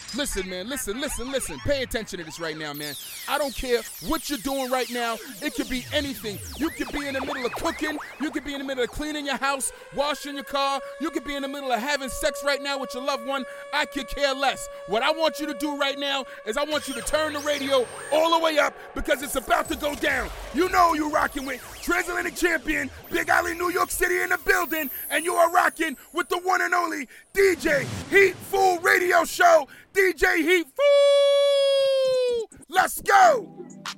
Listen, man, listen. Pay attention to this right now, man. I don't care what you're doing right now. It could be anything. You could be in the middle of cooking. You could be in the middle of cleaning your house, washing your car. You could be in the middle of having sex right now with your loved one. I could care less. What I want you to do right now is I want you to turn the radio all the way up because it's about to go down. You know who you're rocking with. Transatlantic champion, Big Alley, New York City in the building, and you are rocking with the one and only DJ Heat Fool Radio Show. DJ Heat Fool! Let's go!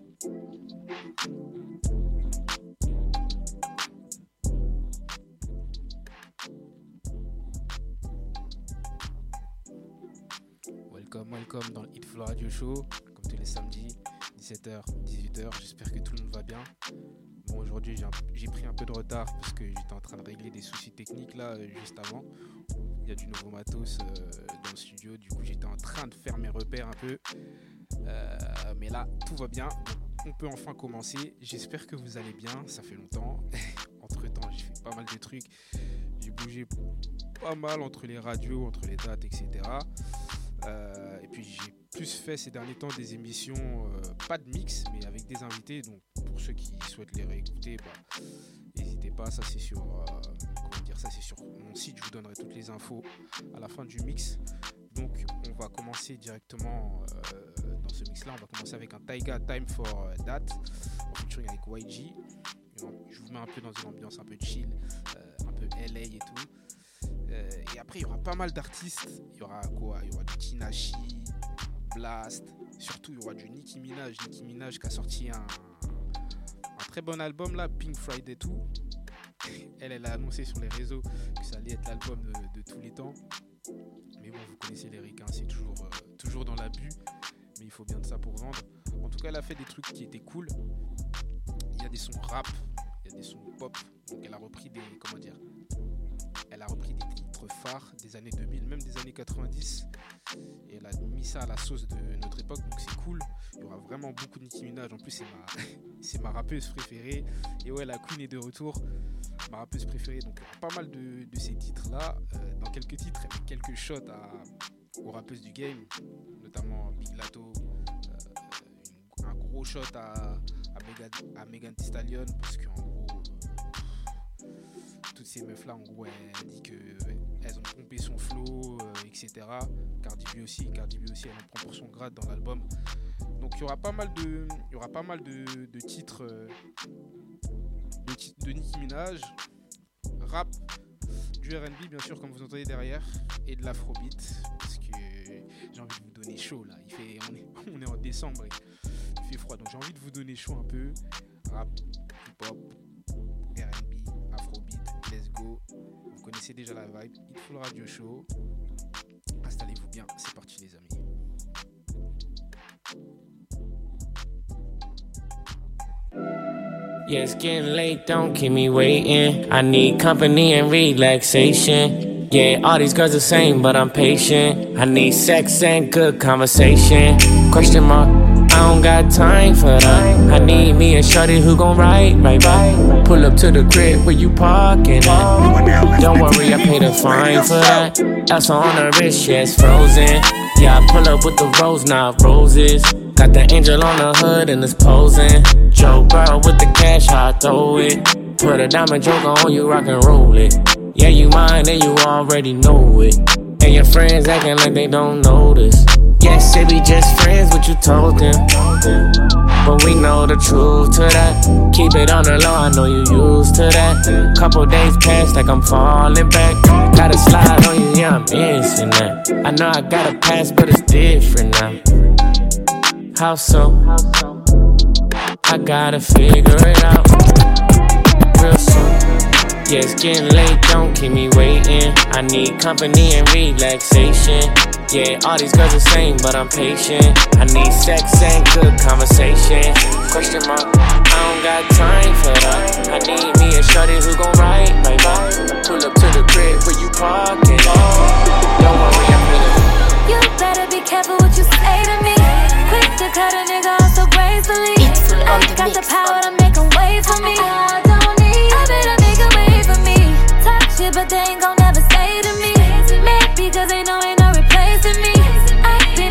Welcome dans le Heat Fool Radio Show, comme tous les samedis, 17h, 18h, j'espère que tout le monde va bien. Bon, aujourd'hui j'ai pris un peu de retard parce que j'étais en train de régler des soucis techniques là, juste avant. Il y a du nouveau matos dans le studio, du coup j'étais en train de faire mes repères un peu. Mais là, tout va bien, donc on peut enfin commencer. J'espère que vous allez bien, ça fait longtemps. Entre-temps, j'ai fait pas mal de trucs. J'ai bougé pas mal entre les radios, entre les dates, etc. Et puis j'ai plus fait ces derniers temps des émissions, pas de mix, mais avec des invités. Donc pour ceux qui souhaitent les réécouter, n'hésitez pas, ça c'est sur mon site, je vous donnerai toutes les infos à la fin du mix. Donc on va commencer directement dans ce mix là, on va commencer avec un Taiga Time for That en featuring avec YG. Je vous mets un peu dans une ambiance un peu chill, un peu LA et tout. Et après il y aura pas mal d'artistes, il y aura du Tinashe, Blast, surtout il y aura du Nicki Minaj qui a sorti un très bon album là, Pink Friday 2. Elle a annoncé sur les réseaux que ça allait être l'album de tous les temps. Mais bon, vous connaissez les ricains, c'est toujours dans l'abus, mais il faut bien de ça pour vendre. En tout cas, elle a fait des trucs qui étaient cool. Il y a des sons rap, il y a des sons pop. Donc elle a repris des titres phares des années 2000, même des années 90. Et elle a mis ça à la sauce de notre époque, donc c'est cool. Il y aura vraiment beaucoup de Nicki Minaj. En plus, c'est ma rappeuse préférée. Et ouais, la Queen est de retour. Ma rappeuse préférée. Donc il y aura pas mal de ces titres-là. Dans quelques titres, elle met quelques shots aux rappeuses du game, notamment Big Lato. Un gros shot à Megan Thee Stallion, parce qu'en gros, toutes ces meufs-là, en gros, elle dit qu'elles ont pompé son flow, etc. Cardi B aussi, elle en prend pour son grade dans l'album. Donc il y aura pas mal de titres de Nicki Minaj, rap, du R&B bien sûr comme vous entendez derrière, et de l'afrobeat, parce que j'ai envie de vous donner chaud là. On est en décembre et il fait froid, donc j'ai envie de vous donner chaud un peu. Rap, hip-hop, R&B, afrobeat, let's go. Vous connaissez déjà la vibe. Heat Fool Radio Show. Installez-vous bien, c'est parti les amis. Yeah, it's getting late, don't keep me waiting. I need company and relaxation. Yeah, all these girls the same, but I'm patient. I need sex and good conversation. Question mark, I don't got time for that. I need me a shorty who gon' ride. Pull up to the crib where you parking at. Don't worry, I paid a fine for that. Elsa on the wrist, yeah, it's frozen. Yeah, I pull up with the rose, not roses. Got the angel on the hood and it's posing. Joe Burrow with the cash, how I throw it. Put a diamond joker on you, rock and roll it. Yeah, you mine and you already know it. And your friends acting like they don't notice. Yes, they be just friends, what you told them. But we know the truth to that. Keep it on the low, I know you used to that. Couple days past like I'm falling back. Gotta slide on you, yeah, I'm missing that. I know I got a past, but it's different now. How so? I gotta figure it out real soon. Yeah, it's getting late, don't keep me waiting. I need company and relaxation. Yeah, all these girls the same, but I'm patient. I need sex and good conversation. Question mark, I don't got time for that. I need me a shorty who gon' ride. Pull up to the crib where you parking. Don't worry, I'm here. You better be careful what you say to me. Quick to cut a nigga off so gracefully. I got the power to make him wait for me. I better make him wait for me. Talk shit, but they ain't gon' never say to me. Maybe cause they know ain't no replacing me. I've been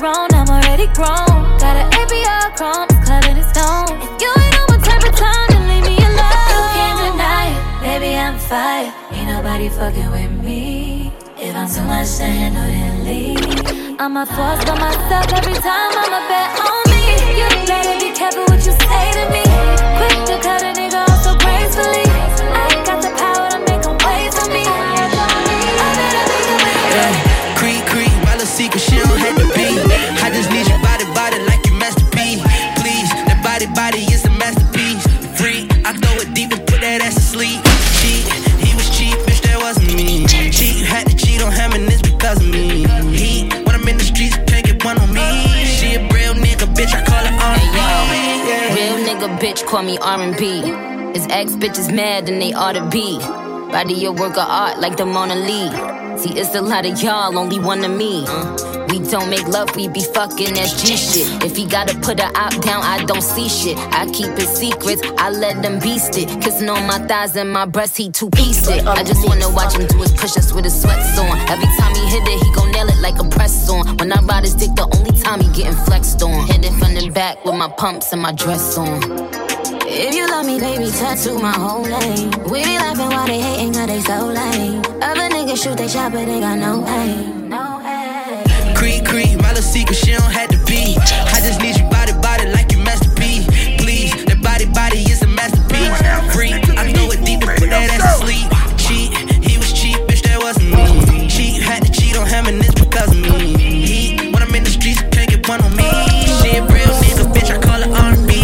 chaperone, I'm already grown. Got an ABR chrome, it's cut in stone. If you ain't on my type of time, then leave me alone. You can't deny it, baby, I'm fire. Ain't nobody fucking with me. If I'm too much to handle, then leave. I'm a force by myself every time, I'm a bet on me. You better be careful what you say to me. Quick to cut a nigga off so gracefully. I got the power to make him wait for me. Creep, my little secret, she don't have to be. I just need your body like your Master P. Please, that body is a masterpiece. Free, I throw it deep and put that ass to sleep. He was cheap, bitch, that wasn't me. Cheat, had to cheat on him and it's because of me. When I'm in the streets, can't get one on me. She a real nigga, bitch, I call her R&B. Real nigga, bitch, call me R&B. His ex bitches mad and they ought to be. Body a work of art like the Mona Lisa. See, it's a lot of y'all, only one of me. We don't make love, we be fucking, that's G shit. If he gotta put her out down, I don't see shit. I keep it secrets, I let them beast it. Kissing on my thighs and my breast, he two-pieced it. I just wanna watch him do his push-ups with his sweats on. Every time he hit it, he gon' nail it like a press on. When I ride his dick, the only time he getting flexed on. Hit it from the back with my pumps and my dress on. If you love me, baby, tattoo my whole name. We be laughing while they hating, cause they so lame. Other niggas shoot they shot, but they got no aim. No aim. Creep, my little secret, she don't have to be. I just need your body like your Master P. Please, that body is a masterpiece. Free, I throw it deep and put that ass to sleep. Cheat, he was cheap, bitch, that wasn't me. Cheat, had to cheat on him and it's because of me. When I'm in the streets, can't get one on me. She a real nigga, bitch, I call her R&B.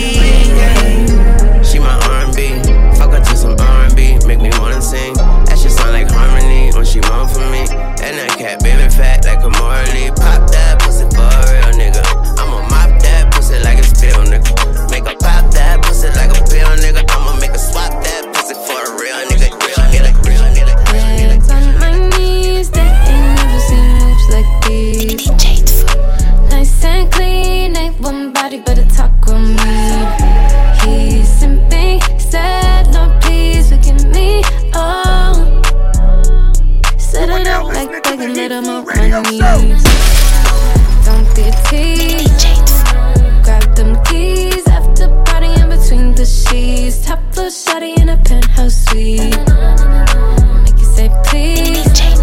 Fuck her to some R&B, make me wanna sing. That shit sound like harmony when she want for me. And that cat baby fat like a Morley. Pop that pussy for a real nigga. I'ma mop that pussy like a spill, nigga. Make her pop that pussy like a pill, nigga. I'ma make her swap that pussy for a real nigga. Hands on my knees, they ain't never seen moves like these. Nice and clean, ain't one body but a talk on me. He's simping, said no please forgive me, oh. Said I don't like begging, let him on my knees. Don't be teased, grab them keys after partying between the sheets. Top floor shawty in a penthouse suite. Make you say please,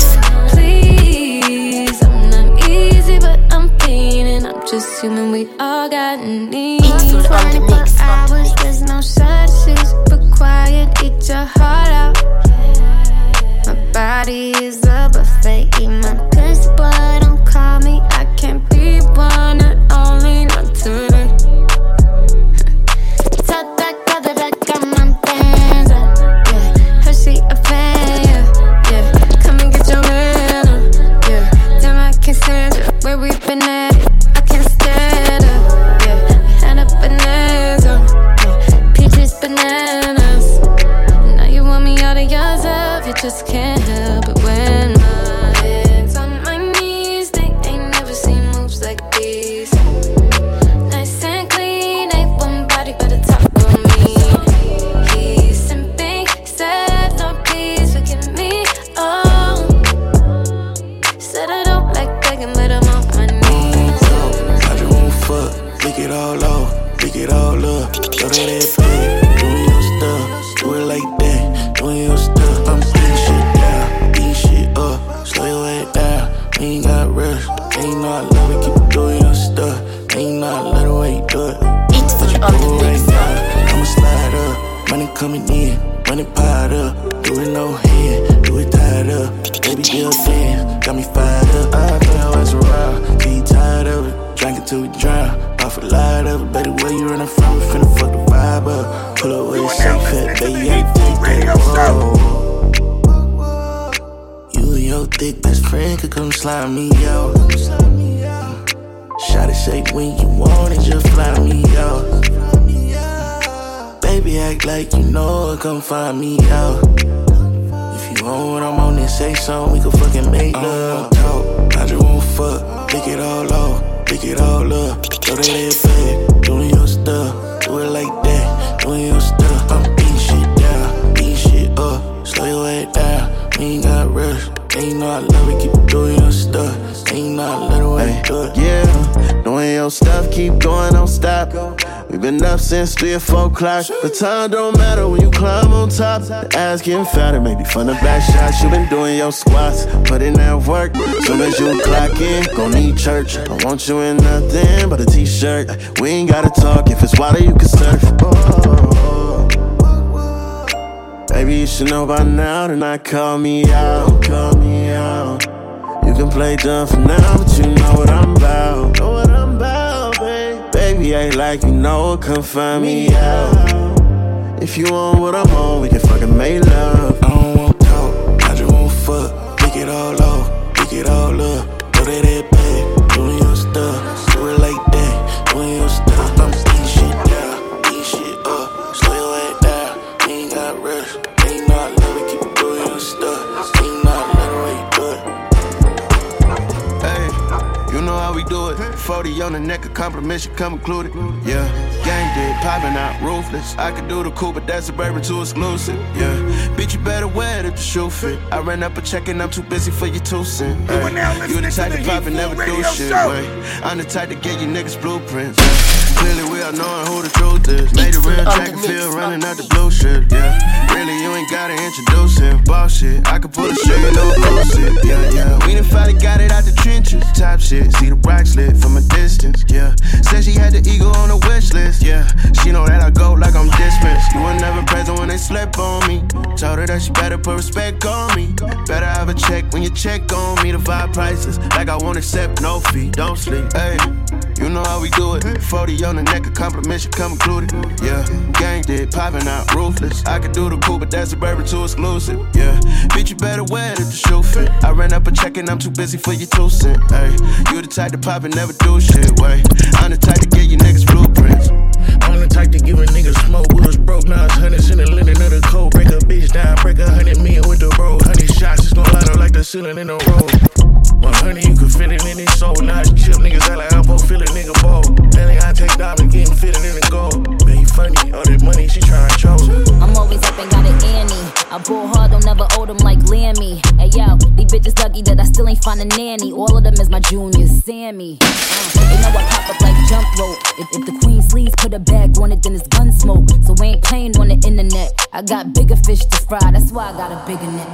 please. I'm not easy but I'm fiending. I'm just human, we all got needs. 24 hours, there's no substitutes for quiet. Eat your heart out. My body is a buffet. Eat my pussy, boy, don't call me. I can't be one and only, not today. Tell that girl that I got my bands up, yeah. Her she a fan, yeah. Come and get your man up, yeah. Damn, I can't stand it. Where we been at it, I can't stand up, yeah. Had a bonanza, yeah. Peaches, bananas. Now you want me out of yourself, you just can't help it when my hands on my knees. They ain't never seen moves like these. Nice and clean, ain't one body but a talk on me. He's simping, said no please forgive me, oh. Said I don't like begging but I'm on my knees. I just won't fuck, lick it all off, lick it all up. Throw that bag, doing your stuff, do it like that, doing your stuff. I'm beating shit down, beating shit up, slow your way down. We ain't got rush, ain't no I love it, keep doing your stuff. Ain't no I love the way you do it. What you do right now, I'ma slide up, money coming in, money piled up. Do it no hand, do it tied up. Baby girl dance, got me fired up. I know I was around, till you tired of it. Drink it till we drown, off a light of it. Baby, where you running from? We finna fuck the vibe up. Pull up with a shake cut, baby, I take that roll. You and your thick best friend could come slide me out. Shot it shake when you want it, just fly me out. Baby, act like you know it, come find me out. If you want what I'm on, then say something, we can fucking make love. Talk, I just won't fuck, lick it all off, lick it all up. Throw that bag, doing your stuff, do it like that, doing your stuff. I'm beating shit down, beating shit up, slow your way down. We ain't got rush, And you know I love it, keep doing your stuff. And you know I love the way you do it. Yeah, doing your stuff, keep going, don't stop. We've been up since 3 or 4 o'clock. The time don't matter when you climb on top. The ass getting fatter, maybe from the back shots. You been doing your squats, put in that work. Soon as you clock in, gon' need church. I want you in nothing but a t-shirt. We ain't gotta talk, if it's water you can surf. Baby, you should know by now, then I call me out. You can play dumb for now, but you know what I'm about. Know what I'm about, babe. Baby, ain't like you know, come find me out. If you want what I'm on, we can fucking make love. I don't want talk, I just want fuck. Pick it all off, pick it all up. Go that bag, doing your stuff. Do it like that, doing your stuff. I'm eating shit down, eating shit up. Slow your head down, you ain't got rush. Ain't not love it, keep doing your stuff. Ain't not love the way you do it. You know how we do it. 40 on the neck, a compliment should come included. Yeah, gang did, popping out, ruthless. I could do the cool, but that's Suburban too exclusive. Yeah, bitch, you better wear it if the shoe fit. I ran up a check and I'm too busy for your 2 cents. You the type to pop and never do shit. Wait, I'm the type to get you niggas blueprints. Yeah. Clearly we are knowing who the truth is. Made a real track and field running out the blue shit. Yeah, really you ain't gotta introduce him. Boss shit, I could pull the trigger, no bullshit. Yeah, we done finally got it out the trenches. Top shit, see the rock slid from a distance. Yeah, said she had the ego on the wish list. Yeah, she know that I go like I'm dismissed. You were never present when they slept on me. Told her that she better put respect on me. Better have a check when you check on me. The vibe priceless, like I won't accept no fee. Don't sleep, hey. You know how we do it. 40 on the neck, a compliment should come included. Yeah, gang did, popping out, ruthless. I could do the cool, but that's Suburban too exclusive. Yeah, bitch, you better wear it if the shoe fit. I ran up a check and I'm too busy for your 2 cents. Hey, you the type to pop and never do shit. Wait, I'm the type to get you niggas blueprints. I'm the type to give a nigga smoke. We was broke, now it's hundreds in the linen of the coat. Break a bitch down, break 100 million with the bro. 100 shots, it's gon' light up like the ceiling in the road. 100, you can fit it in his soul. Now it's chill, niggas act like I'm both feeling nigga bold. Then I take diamond, getting fitted in the gold. Man, you funny, all that money, she tryna choke. I'm always up and got an Annie. I pull hard, don't never owe them like Lammy. Hey yo, these bitches lucky that I still ain't find a nanny. All of them is my juniors, Sammy. They know I pop up like jump rope. If the queen sleeves put a bag on it, then it's gun smoke. So we ain't playing on the internet. I got bigger fish to fry, that's why I got a bigger net.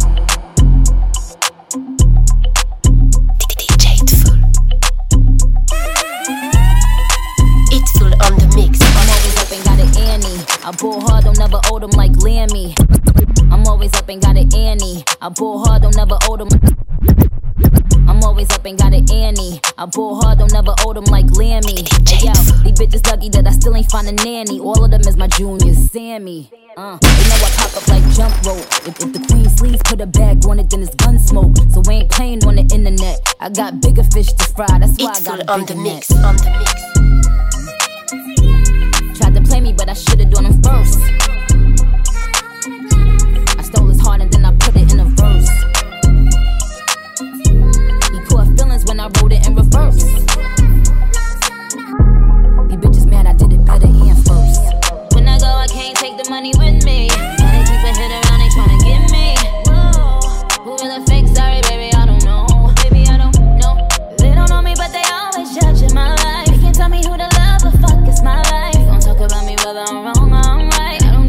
Itful on the mix. I'm always up and got an Annie. I pull hard, don't never owe them like Lammy. I'm always up and got an Annie. I pull hard, don't never owe them. I'm always up and got an Annie. I pull hard, don't never owe them like Lammy. Hey yo, these bitches lucky that I still ain't find a nanny. All of them is my juniors, Sammy. They know I pop up like jump rope. If the queen sleeves put a bag on it, then it's gun smoke. So we ain't playing on the internet. I got bigger fish to fry, that's why I got a bigger net. On the mix. Tried to play me, but I should've done him first. I stole his heart and then I put it in a verse. He caught feelings when I wrote it in reverse. These bitches mad I did it better and first. When I go, I can't take the money with me. Gotta keep a hit around, they tryna get me. Who really fake? Sorry, baby, I don't know. Baby, I don't know. They don't know me, but they always judging my life. They can't tell me who to love, but fuck, it's my life. Don't talk about me whether I'm wrong or I'm right. I don't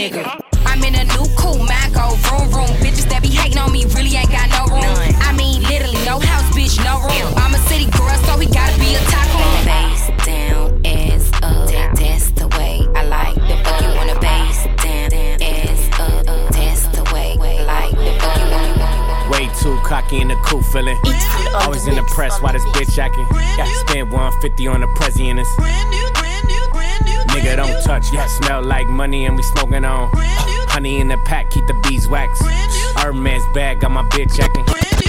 nigga. I'm in a new coupe, mine go vroom vroom. Bitches that be hating on me really ain't got no room. I mean, literally, no house, bitch, no room. I'm a city girl, so he gotta be a tycoon. Face down, ass up, that's the way I like the fuck. You wanna face down, ass up, that's the way I like the fuck. You wanna way too cocky in the coupe feeling. Always in the press, why this bitch acting? Yeah, spend 150 on the president. Nigga don't touch, yeah, smell like money and we smoking on. Honey in the pack, keep the beeswax. Hermes bag, got my bitch acting.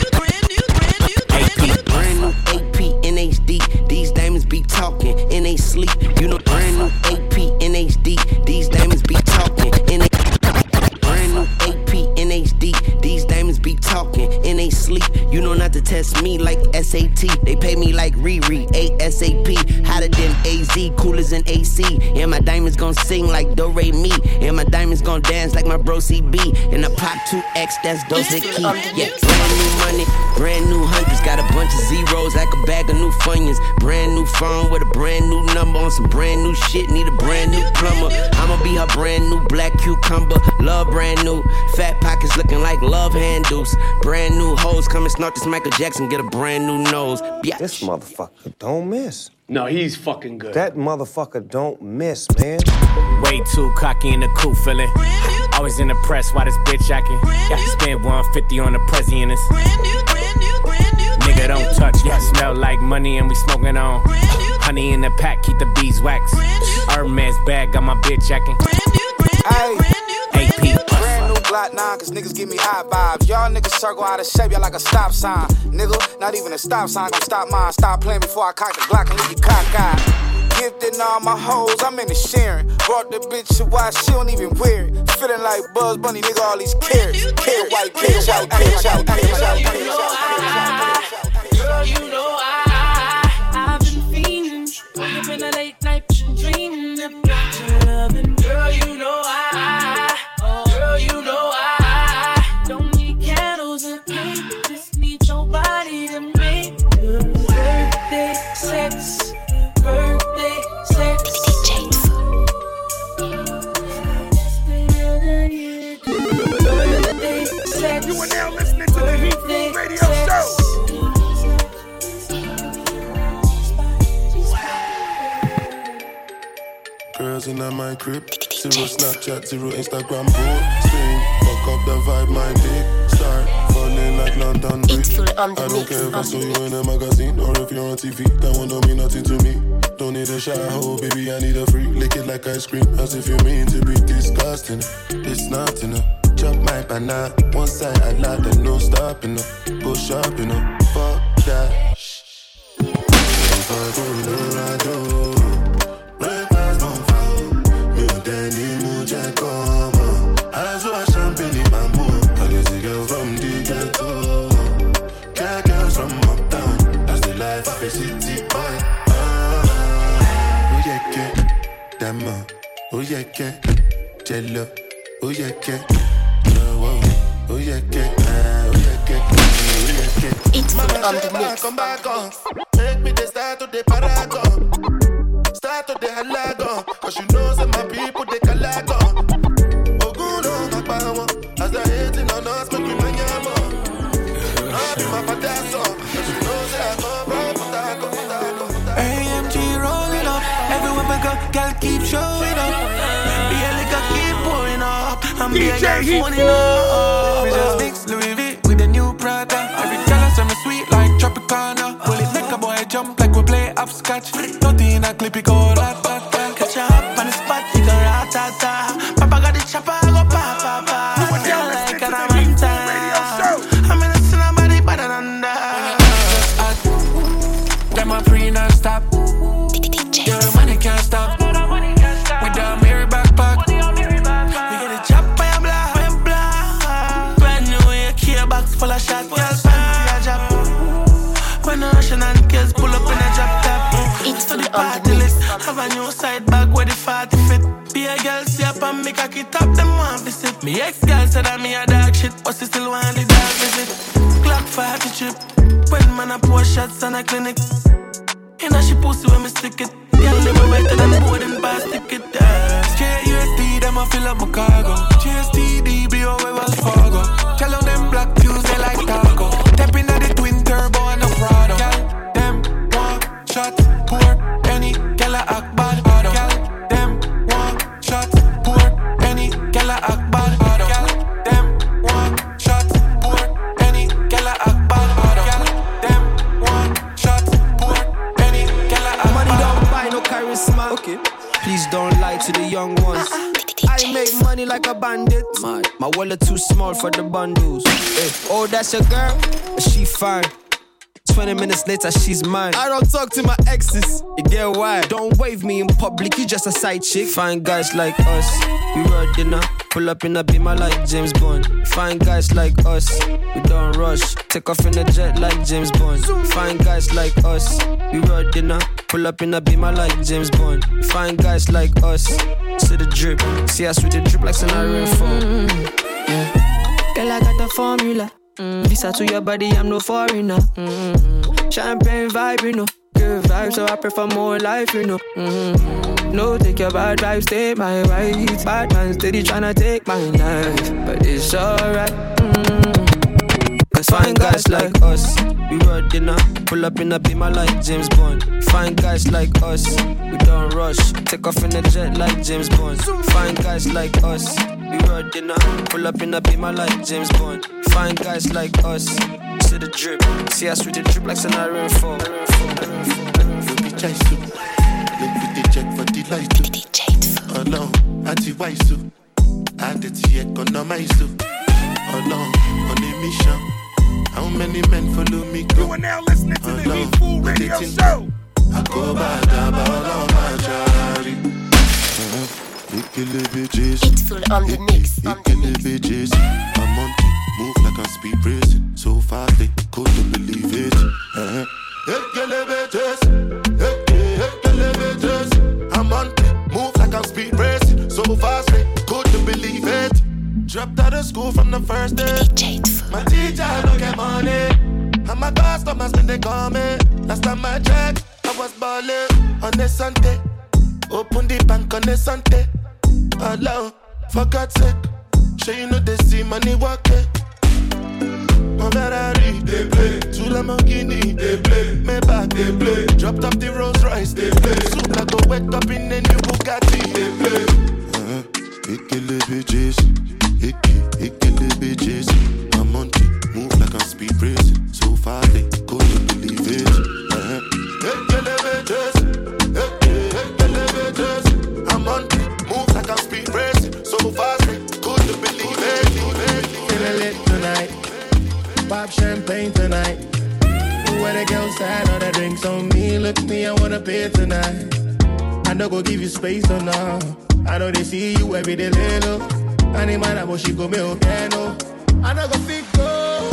AP, brand new AP in HD. These diamonds be talking in they sleep. You know, brand new AP in HD. These diamonds be talking in they brand new AP in HD. These diamonds be talking in they sleep. You know not to test me like SAT. They pay me like Riri, ASAP. Hotter than AZ, cooler than AC. And my diamonds gon' sing like Do Re Mi. And my diamonds gon' dance like my bro CB. And I pop 2X, that's Dose Key. Yeah, brand new money, brand new hundreds. Got a bunch of zeros like a bag of new Funyuns. Brand new phone with a brand new number on some brand new shit. Need a brand new plumber. I'ma be her brand new black cucumber. Love brand new. Fat pockets looking like love handles. Brand new hoes come and snort this Michael Jackson. Get a brand new nose. Biatch. This motherfucker don't miss. No, he's fucking good. That motherfucker don't miss, man. way too cocky in the coupe feeling. Always in the press, why this bitch acting? Yeah, spend 150 on the president. Nigga don't touch, yeah, smell like money and we smoking on. Honey in the pack, keep the beeswax. Hermes bag, got my bitch acting. AP. Brand new Glock 9, cause niggas give me high vibes. Y'all niggas circle out of shape, y'all like a stop sign. Nigga, not even a stop sign gon' stop mine. Stop playing before I cock the Glock and leave you cockeyed. Gifted all my hoes, I'm in the sharing. Brought the bitch to watch, she don't even wear it. Feeling like Buzz Bunny, nigga, all these carrots. Carrot white, carrot white, carrot white, carrot white, carrot white. Girl, you know I've been fiending. You've been a late night dreaming about your loving. Girl, you know I don't need candles and paint. Just need your body to make good birthday sex. Birthday sex. You are now listening to the Heat Food Radio Show. Girls in my crib, 0 Snapchat, 0 Instagram posting. Fuck up the vibe, my dick start falling like London Bridge. I don't care if I saw you in a magazine or if you're on TV. That one don't mean nothing to me. Don't need a shower, oh baby, I need a free. Lick it like ice cream, as if you mean to be disgusting. It's not enough. Chop my banana, one side I like and no stopping up. Go shopping up, fuck that. If I do. City boy, oh yeah, Dama, oh yeah, Jello, oh yeah, oh yeah, it's on the mix. Come back on, make me the start of the paragon, start of the halagon, cause you know that my people they calagon. Oh good on my power, as they hating on us, make me my yamo. I'll be my patasso, cause you know that I come from. AMG rolling up, everywhere we go, girl keep showing up. The liquor keep pouring up, I'm DJ Heat up. We just mix Louis V with the new Prada. Every girl send me sweet like Tropicana. Will it make a boy jump like we play upscotch? Nothing in a clip, it go rat-tat-tat. Catch you up on the spot, you go rat-tat-tat. Papa got the chopper, I go pa-pa-pa. Girl like a ramanta. I'm in a somebody better than that. Them a free non-stop. Your money can't stop. With the mirror backpack, we get a chop by a block. Brand new AK box full of shots. Girl fancy a job. When the Russian and kids pull up in a drop top. It's for the party list. Have a new side bag where the 40 fit. Be a girl see up and make a kit up. Them want visit. Me ex-girl said that me a dog shit, but she still want the dog visit. Clock 40 trip. When man a pour shots on a clinic. And she pussy when me stick it. Girl, never better than boarding pass ticket. Straight USD, them I fill up my cargo. GSTD, BOA Wells Fargo. Tell on them black views, they like taco. Tapping at the twin turbo and the Prado. Gal, them one shot, pour any gal a act bad. Gal, them one shot, pour any gal a act bad. Gal, them one shot, pour any gal a act bad. Gal, them one shot, pour any gal a act bad. Money don't buy no charisma. Okay. Please don't lie to the young ones. I make money like a bandit. My wallet too small for the bundles. Hey. Oh, that's your girl? She fine. 20 minutes later, she's mine. I don't talk to my exes. You get why? Don't wave me in public, you just a side chick. Fine guys like us, we roll dinner. Pull up in a beamer like James Bond. Fine guys like us, we don't rush. Take off in a jet like James Bond. Fine guys like us, we roll dinner. Pull up in a beamer like James Bond. Fine guys like us, see the drip. See us with the drip like scenario 4. Yeah. Girl, I got the formula. Visa to your body, I'm no foreigner. Champagne vibe, you know. Good vibe, so I prefer more life, you know. No, take your bad vibes, stay my right. Bad man steady tryna take my life, but it's alright. Cause fine guys like us, we roll dinner. Pull up in a beamer like James Bond. Fine guys like us, we don't rush. Take off in a jet like James Bond. Fine guys like us, we roll dinner. Pull up in a beamer like James Bond. Fine guys like us, see the drip. See us with the drip like scenario 4. You be chaisu, look with the check for the light. Oh no, anti-waisu, adeti economaisu. Oh no, on a mission. How many men follow me? You are now listening to the Heat Fool Radio Show. I go back about all my charity. It's full on the mix. Bitches, I'm on it, move like I'm speed racing. So fast they couldn't believe it. I'm on it, move like I'm speed racing. So fast they couldn't believe it. Dropped out of school from the first day. My teacher don't get money, and my customers when they call me. Last time I checked, I was balling on the Sunday. Open the bank on the Sunday. Alone, for God's sake, sure you know they see money walking. My Ferrari, they play. Two Lamborghini, they play. Maybach, they play. Dropped off the Rolls Royce, they play. Soon I go wake up in a new Bugatti, they play. Icky bitches, icky bitches. I'm on it, move like I'm speed racing. So far they couldn't believe it. I'm on it, move like I'm speed racing. So fast they couldn't believe it. Feeling lit tonight, pop champagne tonight. Where the girls side, all the drinks on me. Look me, I wanna pay tonight. I know go give you space or no. I know they see you every day, little. I need my name, she go me okay, no. I know go fit go.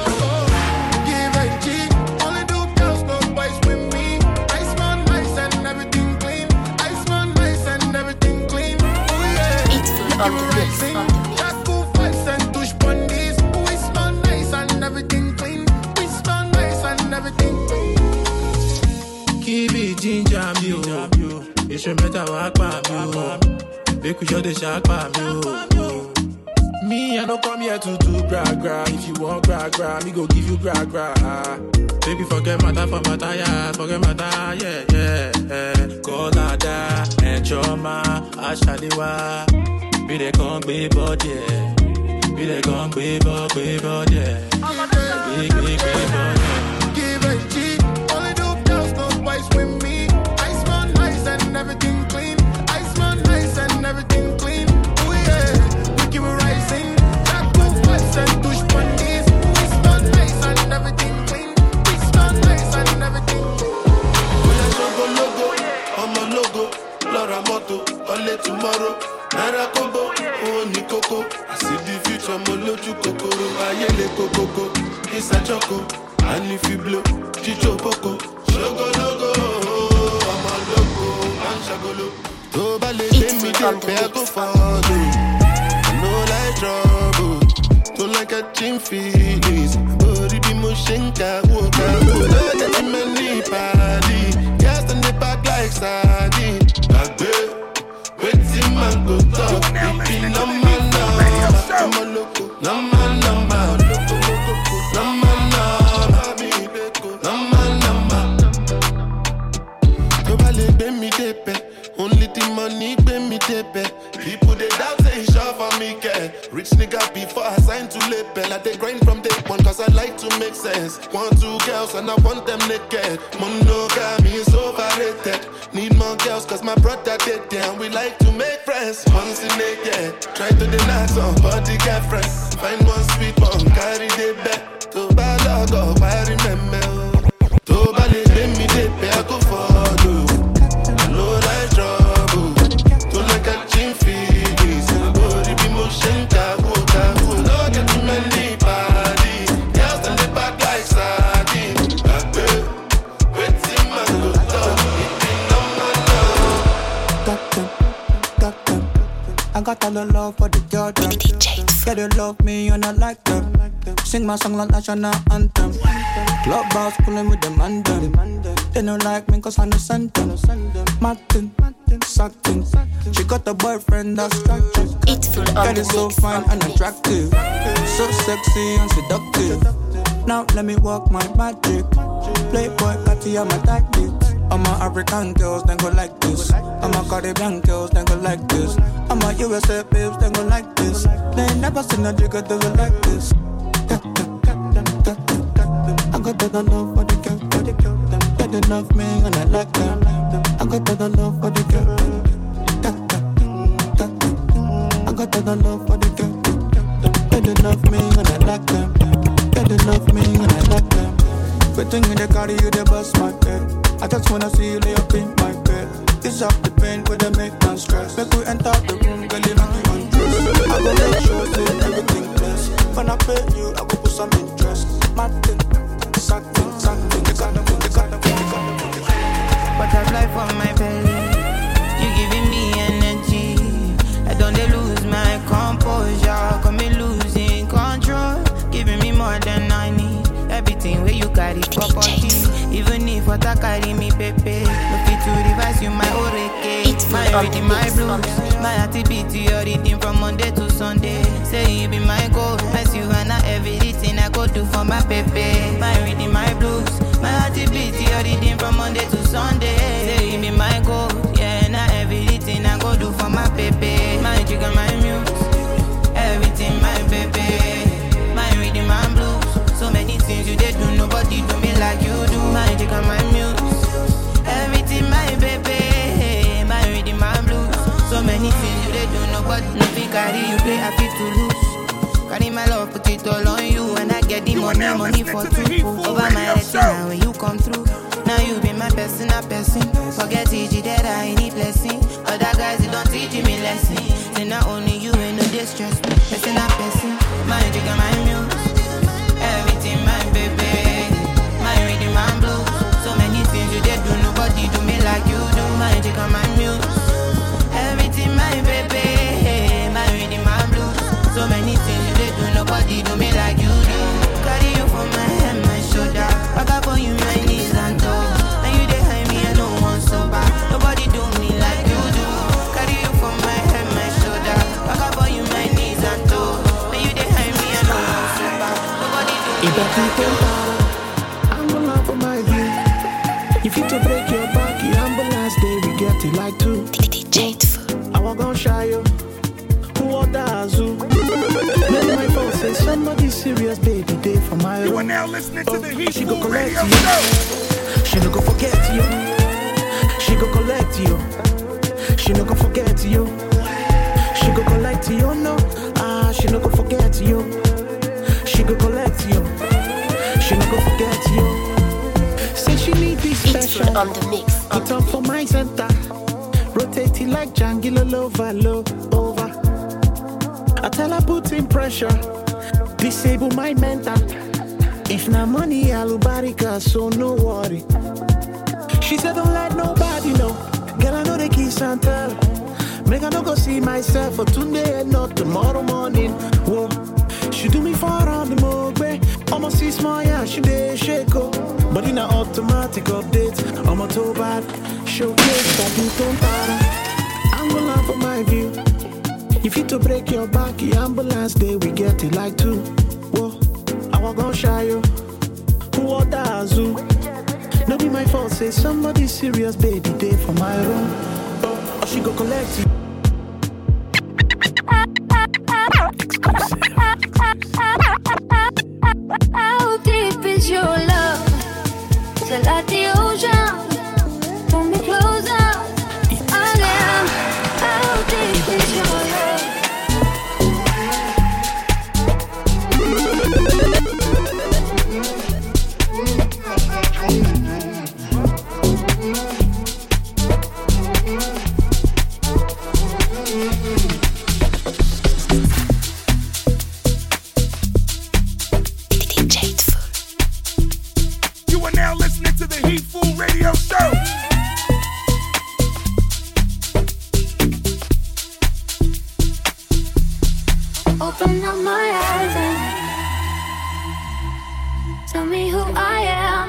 Give a G, only do girls, no boys with me. I smell nice and everything clean. I smell nice and everything clean. Oh yeah, it's full on the mix. That cool vibes and touch bundies. We smell nice and everything clean. We smell nice and everything clean. Keep it ginger, you. It should matter what you. Make we show the shark by you. Me, I don't come here to do gra. If you want gra, me go give you gra. Baby, forget matter for matter, yeah. Forget matter, yeah. Colada and Choma, Ashadiwa. Be the gon' be body, yeah. Be the gon' be body, yeah. Big body. Give a G, only do girls, no boys with me. I smell nice and everything clean. I smell nice and everything clean. Oh yeah, we keep rising. That good vibes and touch bundies. We smell nice and everything clean. We smell nice and everything clean. When I show logo, I'm a logo. Laura Moto, only tomorrow. Nara Combo, oh Nikoko. I see the future, I'm a loju kokoro. Ayele kokoko, it's a choco. And if you blow, Chicho Poco. Shogo logo, I'm a logo. Man shagolo. To ballet, me get I go for you. No like trouble. Don't like a chin feelings. Body be motion, walk out. Let me many party. Yes, and the back like sardine. Back there. Waiting man go talk. bell, I they grind from day one, cause I like to make sense. 1, 2 girls, and I want them naked. Monogamy is overrated. Need more girls, cause my brother did down. We like to make friends. Once in naked, try to deny some, body get friends. Find one sweet one, carry the back. To bad dog, I remember. To bad let me dip, I go for you. Low life trouble. To like a chin fees. Body be motion, kabu. No get too many body. Girls and the back like sardine. Waiting man go talk. Got them. I got all the love for the girl. Yeah, they love me and I like them. Sing my song like national anthem. Clubhouse pulling with them and them. They don't like me cause I'm the center. Martin, Satin. She got a boyfriend that's structured. Girl is so fine and attractive. So sexy and seductive. Now let me walk my magic. Playboy, Patty, I'm a tactic. All my African girls, they go like this. All my Caribbean girls, they go like this. All my USA babes, they go like this. They ain't never seen a jigger do it like this. I got that love for the girl. Yeah, they love me and I like them. I got that love for the girl. I got that love for the girl. Yeah, they love me and I like them. Yeah, they love me and I like them. Waiting in the car, you they bust my head. I just wanna see you lay up in my bed. This up the pain where they make man stress. Make we enter the room, girl, you make me undress. I go make sure that everything bless. When I pay you, I go put some interest. Martin, Satin, Butterfly for my belly, you giving me energy. I don't lose my composure, come me losing control. Giving me more than I need. Everything where you carry property. Even if what I carry me pepe. Look it to revise you my oreke. My reading my blues. My activity your reading from Monday to Sunday. Say you be my goal. As you and everything I go do for my pepe. My reading my blues. My activity your reading from Monday to Sunday. Say you be my goal. Yeah, now everything I go do for my pepe. My jigger, my muse. Everything my pepe. My reading my blues. So many things you did do, nobody do me like you do. My jigger, my muse. Everything my baby. My reading my blues. So many things you did do, nobody nothing carry you play, I feel to lose. Carry my love, put it all on you. And I get the money for two. Over my retina when you come through. Now you be my personal person. Forget teach that I need blessing. Other guys, they don't teach me lesson. Say not only you ain't no distress. Personal person. My jigger, my muse. Everything my baby. My reading my blues. So many things you did do, nobody do me like you do. My jigger, my muse. Everything my baby. My reading my blues. So many things you did do, nobody do me like you do. Carry you for my head, my shoulder. Back up on you, my knees and toes. And you they hide me and no one sober. Nobody do me like you do. Carry you for my head, my shoulder. Back up on you, my knees and toes. And you they hide me and no one sober. Nobody do me like you do. I'm gonna laugh for my view. If you to break your back, the ambulance day we get it like two. I walk on shy you. Who order Azu? Let my phone say somebody serious, baby. Day for my room. You are now listening to the Heat She go collect Radio you. Show. She no go forget you. She go collect you. She no go forget you. She go collect you. No, she no go forget you. She go collect you. She no go forget you. Say she need this special. On the mix. Put up for my center. Rotate it like Django over. I tell her put in pressure. Disable my mental. If na money, I'll barika, so no worry. She said don't let nobody know. Girl, I know the kiss and tell. Make I no go see myself for today and not tomorrow morning. Whoa. She do me for on the move. Almost see small, yeah, she dey shake. But in a automatic update, I'm a toe bad. Showcase that you don't para. I'm gonna laugh for my view. If you to break your back, the ambulance day we get it like two. Whoa, I walk on shy you. Who order Azu? No be my fault, say somebody serious, baby. Day for my room. Oh, or she go collect you. is your love? Till like the ocean, pull me closer. I am. How deep is your love? Radio show. Open up my eyes and tell me who I am.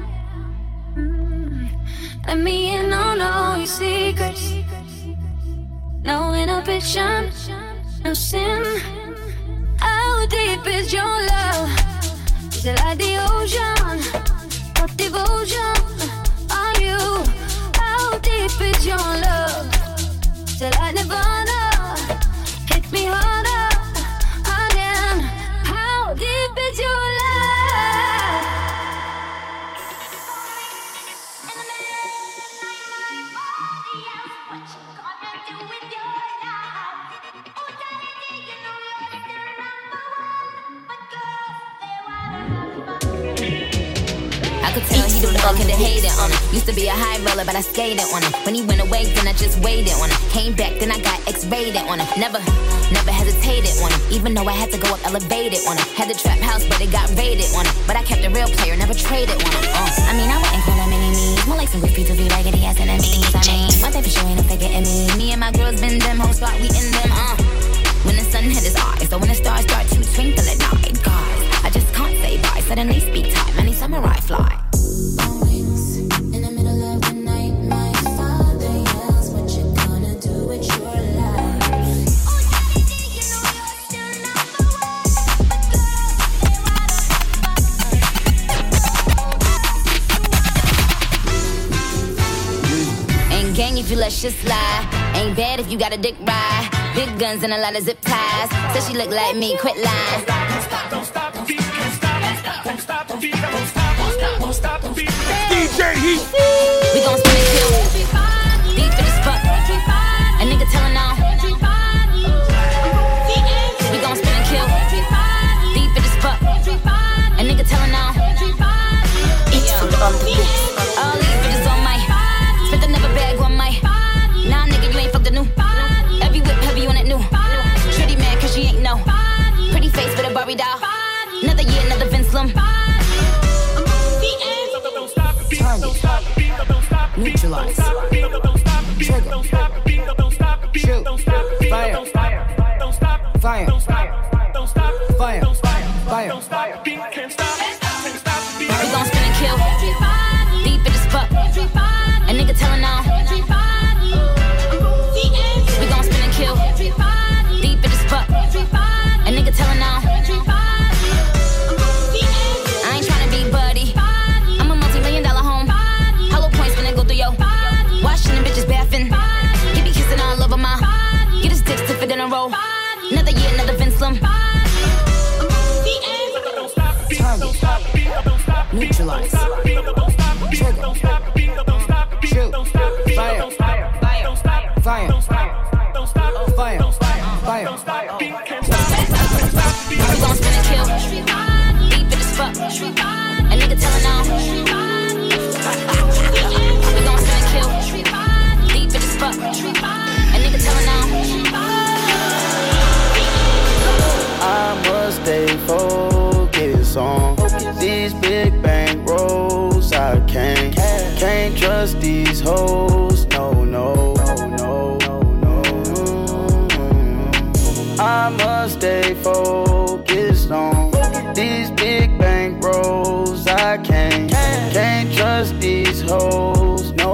Let me in on all your secrets. No inhibition, no sin. How deep is your love? Is it like the ocean? What devotion are you? How deep is your love? Till I Nirvana, hit me harder again. How deep is your love? Tell he do the fuck and hate it on him. Used to be a high roller, but I skated on him. When he went away, then I just waited on him. Came back, then I got X-rated on him. Never hesitated on him. Even though I had to go up elevated on him. Had the trap house, but it got raided on him. But I kept a real player, never traded on him. I mean, I wouldn't call him any means. More like some goofy to be raggedy ass enemies. I mean, one thing for sure ain't no figure in me. Me and my girls been them, hoes start we in them. When the sun hit his eyes, so when the stars start to twinkle at night, guys, I just can't say bye. Suddenly speak time, any samurai fly. If you let shit slide, ain't bad if you got a dick ride. Big guns and a lot of zip ties. Said she look like me, quit lying. DJ Heat. We gon' spin and kill. Deep in this fuck. A nigga tellin' on. We gon' spin and kill. Deep in this fuck. A nigga tellin' on. It's full on the mix. All these bitches on my. Spent another bag on my. Nah, nigga, you ain't fucked the new. Every whip heavy on it new. Shorty mad cause she ain't know. Pretty face with a Barbie doll. Another year, another Vince Lum. Neutralize. Trigger. Shoot. Fire. Fire. Fire. Fire. We gon' spin and kill. Deep in this fuck. A nigga tellin' on. We gon' spin and kill. Deep in this fuck. A nigga tellin' on. I ain't tryna be buddy. I'm a multi-million-dollar home. Hollow points finna go through yo. Washing them bitches bathing. He be kissing all over my. Get his dick stiff in a row. Another year, another Vince Lum. Target. Neutralize. Trigger. Shoot. Fire. Fire. Fire. Fire. Fire. We gon' spin and kill. Deep in this fuck. A nigga tellin' on. We gon' spin and kill. Deep in this fuck. A nigga tellin' on. I must stay focused on these big bang rolls. I can't trust these hoes. No. I must stay focused on these big bang rolls. I can't trust these hoes. No.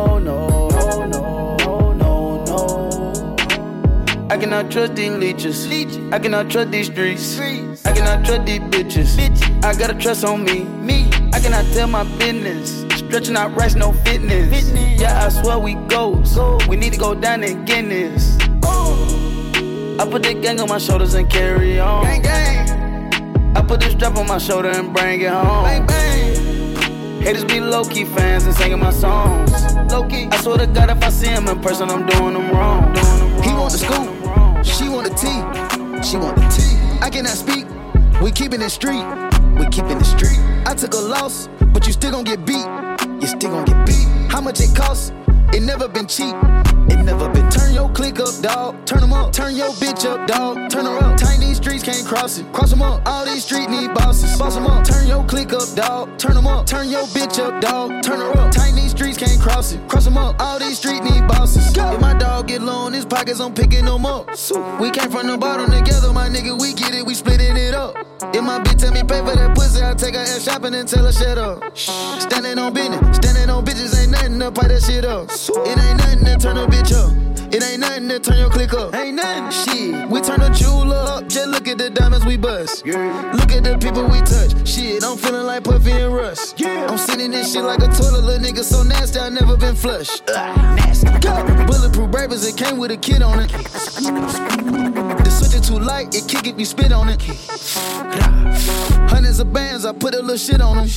I cannot trust these leeches. I cannot trust these streets. I cannot trust these bitches. I gotta trust on me. I cannot tell my business. Stretching out racks, no fitness. Yeah, I swear we ghosts. We need to go down and get this. I put the gang on my shoulders and carry on. I put this strap on my shoulder and bring it home. Bang, bang. Haters be low-key fans and singing my songs. Low-key. I swear to God, if I see him in person, I'm doing them wrong. He want the scoop, she want the tea. She want the tea. I cannot speak. We keepin' it street. We keepin' it street. I took a loss, but you still gon' get beat. You still gon' get beat. How much it costs? It never been cheap. It never been. Turn your click up, dog. Turn them up. Turn your bitch up, dog. Turn her up. Tiny streets can't cross it. Cross them up. All these streets need bosses. Boss them up. Turn your click up, dog. Turn them up. Turn your bitch up, dog. Turn her up. Tiny streets can't cross it. Cross them up. All these streets need bosses. If my dog get low in his pockets, I'm picking them up. We came from the bottom together, my nigga. We get it. We splitting it up. If my bitch tell me pay for that pussy, I take her ass shopping and tell her shut up. Standing on business. Standing on bitches ain't nothing to pipe that shit up. It ain't nothing to turn a bitch up. It ain't nothing to turn your click up. Ain't nothing. Shit. We turn the jeweler up. Just look at the diamonds we bust. Yeah. Look at the people we touch. Shit, I'm feeling like Puffy and Russ. Yeah. I'm sitting this shit like a toilet, little nigga so nasty, I never been flushed. Nasty. Bulletproof bravers, it came with a kid on it. The switch is too light, it kick if you spit on it. Hundreds of bands, I put a little shit on them.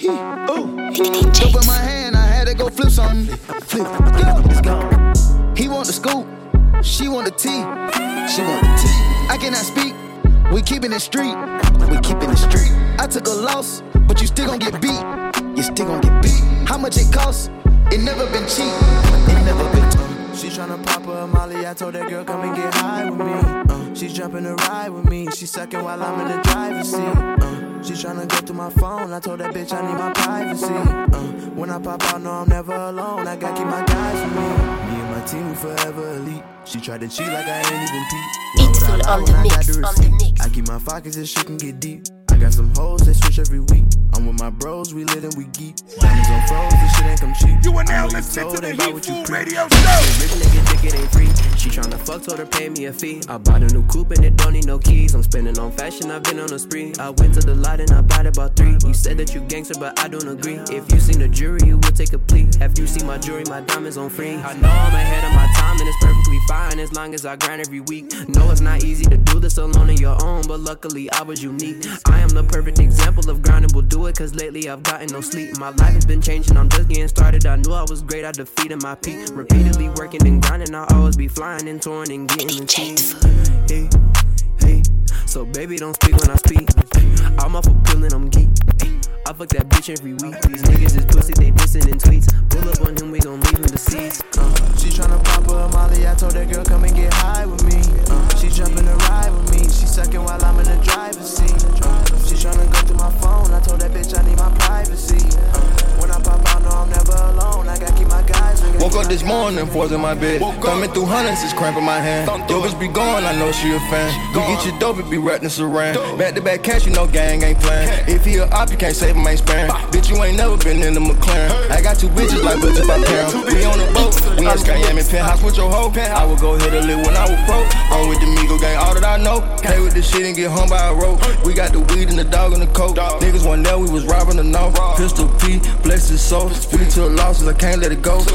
Dope in my hand, I had to go flip something. Flip. Go. He want the scoop, she want the tea. She want the tea. I cannot speak. We keepin' it street. We keepin' it street. I took a loss, but you still gon' get beat. You still gon' get beat. How much it costs? It never been cheap. It never been cheap. She tryna pop a Molly, I told that girl come and get high with me. She's jumping to ride with me. She sucking while I'm in the driver's seat. She tryna go through my phone. I told that bitch I need my privacy. When I pop out, no, I'm never alone. I gotta keep my guys with me. Me and my team, we forever elite. She tried to cheat like I ain't even peep. It's on the mix. I keep my pockets and shit can get deep. I got some hoes that switch every week. I'm with my bros, we lit and we geek. Diamonds on froze, this shit ain't come cheap. You are now listening to the Heat Food Radio Show. Rich nigga dick, it ain't free. She tryna fuck, told her pay me a fee. I bought a new coupe and it don't need no keys. I'm spending on fashion, I've been on a spree. I went to the lot and I bought about 3. You said that you gangster, but I don't agree. If you seen the jury, you would take a plea. Have you seen my jewelry, my diamonds on free? I know I'm ahead of my time and it's perfectly fine as long as I grind every week. No, it's not easy to do this alone on your own, but luckily I was unique. I am the perfect example of grinding, will do it, cause lately I've gotten no sleep. My life has been changing, I'm just getting started. I knew I was great, I defeated my peak. Repeatedly working and grinding, I'll always be flying and touring and getting the teeth. Hey, hey, so baby don't speak when I speak. I'm off a pill and I'm geek. I fuck that bitch every week. These niggas is pussy, they dissing in tweets. Pull up on him, we gon' leave him deceased. She tryna pop a Molly, I told that girl come and get high with me. She jumping to ride with me. She sucking while I'm in the driver's seat. She tryna go through my phone. I told that bitch I need my privacy. When I pop out, no, I'm never alone. I gotta keep my guys. Woke up this morning, fours in my bed. Coming through hundreds, it's cramping my hand. Yo, bitch be gone, I know she a fan. We get your dope, it be ratting saran. Back to back cash, you know gang ain't playing. If he a op, you can't save him, ain't sparing. Bitch, you ain't never been in the McLaren. I got 2 bitches like budget by pound. We on the boat, we in Miami penthouse with your hoe. I would go hit a lick when I was broke. On with the Migo gang, all that I know. Play with the shit and get hung by a rope. We got the weed and the dog and the coke. Niggas one there, we was robbing the no. Pistol P, bless his soul. Split to losses, I can't let it go.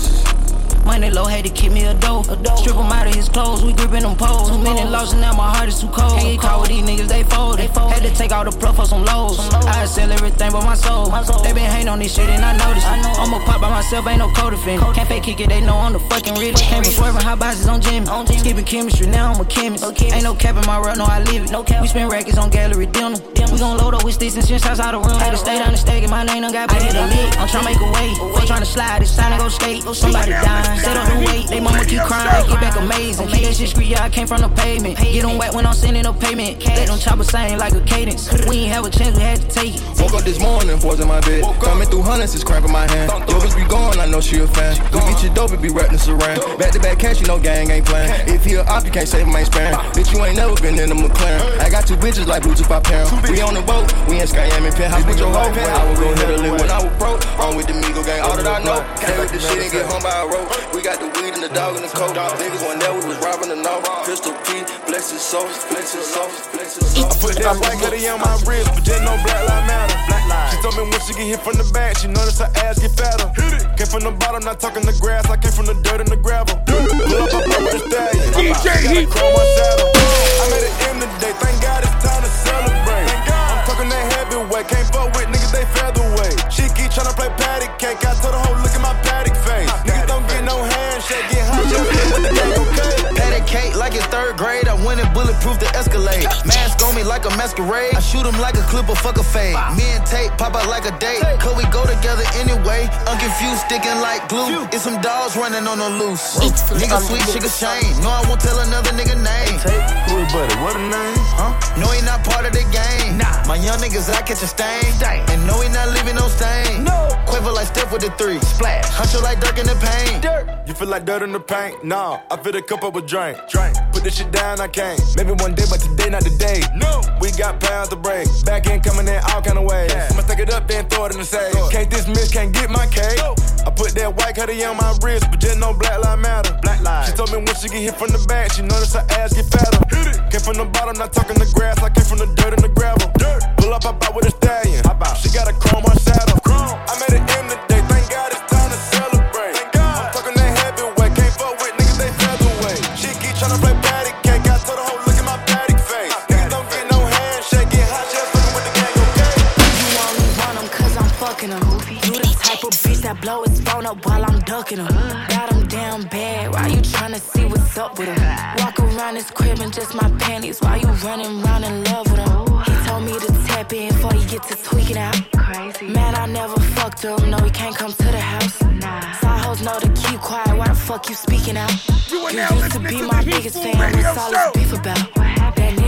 Money low, had to keep me a dough. Strip him out of his clothes, we gripping them poles. Too many losses, now my heart is too cold. Can't get caught with these niggas, they folded. Had to take all the pluck for some lows. I sell everything but my soul. They been hating on this shit and I noticed. I'ma pop by myself, ain't no co-defend. Can't fake kick it, they know I'm the fucking realest. Came from swerving high bosses on Jimmy. Skipping chemistry, now I'm a chemist. Ain't no cap in my rut, no I live it. We spend records on gallery dinner. We gon' load up with sticks and shit outside the room. Had to stay down the stake and my name done got paid. I hit a lick, I'm tryna make a way. Fuck tryna slide, it's time to go skate. Somebody dying, set up the weight. They mama keep crying, get back amazing. Keep that shit street, yeah, I came from the pavement. Get them wet when I'm sending no payment. Let them choppers sing like a cadence. We ain't have a chance, we had to take it. Woke up this morning, fours in my bed. Coming through hundreds, it's cramping my hand. Yo, bitch be gone, I know she a fan. We get your dope, it be ratting saran. Back to back cash, you know gang ain't playing. If he a op, you can't save him, ain't sparing. Bitch, you ain't never been in the McLaren. I got 2 bitches like Bluetooth by pound. We on the boat, we in Miami penthouse with your hoe. I would go hit a lick when I was broke. On with the Migo gang, all that I know. Play with the shit and get hung by a rope. We got the weed and the dog and the coke. Niggas one there, we was robbing the no. Pistol P, bless his soul, bless his soul, bless his soul. I put that white hoodie on my wrist, but just no Black Lives Matter. She told me when she get hit from the back, she noticed her ass get fatter. Came from the bottom, not talking the grass. I came from the dirt and the gravel. Pull up, I with the stallion. DJ Heat. I made it in the day, thank God it's time to celebrate. heavyweight. Can't fuck with niggas, they featherweight. She keep tryna play patty cake. I told her, hoe, look at my patty face. Niggas don't get no handshake, get hot, just with the gang, okay? Patty cake like it's third grade. I went and bulletproof the Escalade. Mask on me like a masquerade. I shoot him like a clip or fuck a fade. Me and Tate pop out like a date. Could we go together anyway? Unconfused, sticking like glue. It's some dogs running on the loose. Nigga sweet, sugar shame. No, I won't tell another nigga name. Who is buddy? What a name? Huh? No, he not part of the game. Nah. My young niggas, I catch a stain. And no, he not leaving no stain. No. Quiver like Steph with the 3. Splash. Huncho like Dirk in the paint. Dirt. You feel like dirt in the paint? Nah, I fill the cup up with drink. Put this shit down, I can't. Maybe one day, but today not the day. No. We got pounds to break. Back end coming in all kind of ways. Yeah. I'ma stack it up, then throw it in the safe. Can't dismiss, can't get my cake. No. I put that white hoodie on my wrist, but just no Black Lives Matter. Black lives. She told me when she get hit from the back, she noticed her ass get fatter. Hit it. Came from the bottom, not talking the grass. I came from the dirt and the gravel. Dirt. Pull up, I bout with a stallion. She got a chrome on saddle. I made it in the day, thank God it's time to celebrate. I'm talking that heavyweight, can't fuck with niggas, they featherweight. She keep tryna play patty cake, I told her, hoe, look at my patty face. Niggas don't get no handshake, get hot, just fucking with the gang, okay? You only want them cause I'm fucking them. You the type of bitch that blow his phone up while I'm ducking him. Got him down bad, why you tryna see what's up with him? Walk around his crib in just my panties, why you running round in love with him? He told me to tap in before he get to tweaking out. Crazy. Man, I never fucked him, no, he can't come to the house. Nah. Side hoes know to keep quiet, why the fuck you speaking out? You used to be my biggest fan, what's all this beef about? What happened?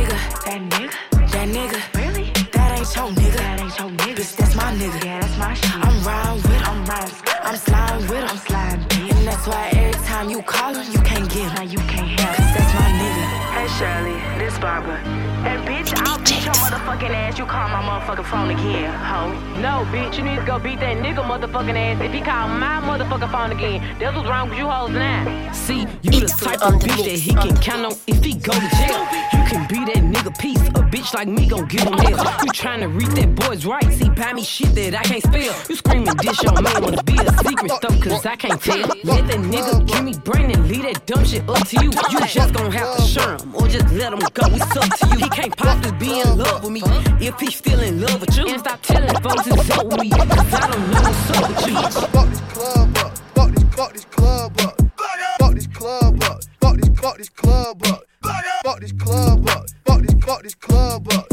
That nigga, really? That ain't your nigga. Bitch, that's my nigga. Yeah, that's my shit. I'm riding with him. I'm sliding with him. And that's why every time you call him, you can't get him. Now you can't have him. Cause that's my nigga. Hey Shirley, this Barbara. And bitch, I'll beat your motherfucking ass. You call my motherfucking phone again, ho. No, bitch, you need to go beat that nigga motherfucking ass. If he call my motherfucking phone again, that's what's wrong with you hoes now. See, you the type of bitch that he can count on if he go to jail. You can be that nigga piece. A bitch like me gon' give him hell. You tryna read that boy's rights. He buy me shit that I can't spell. You screaming this your man wanna be a secret stuff cause I can't tell. Let that nigga give me brain and leave that dumb shit up to you. You just gon' have to share him or just let him go. It's up to you. He can't possibly be in love with me if he's still in love with you. And stop telling folks it's up with me cause I don't know what's up with you. Fuck this club up. Fuck this club up. Fuck this club up. Fuck this club up. Fuck this club up. Fuck this club up.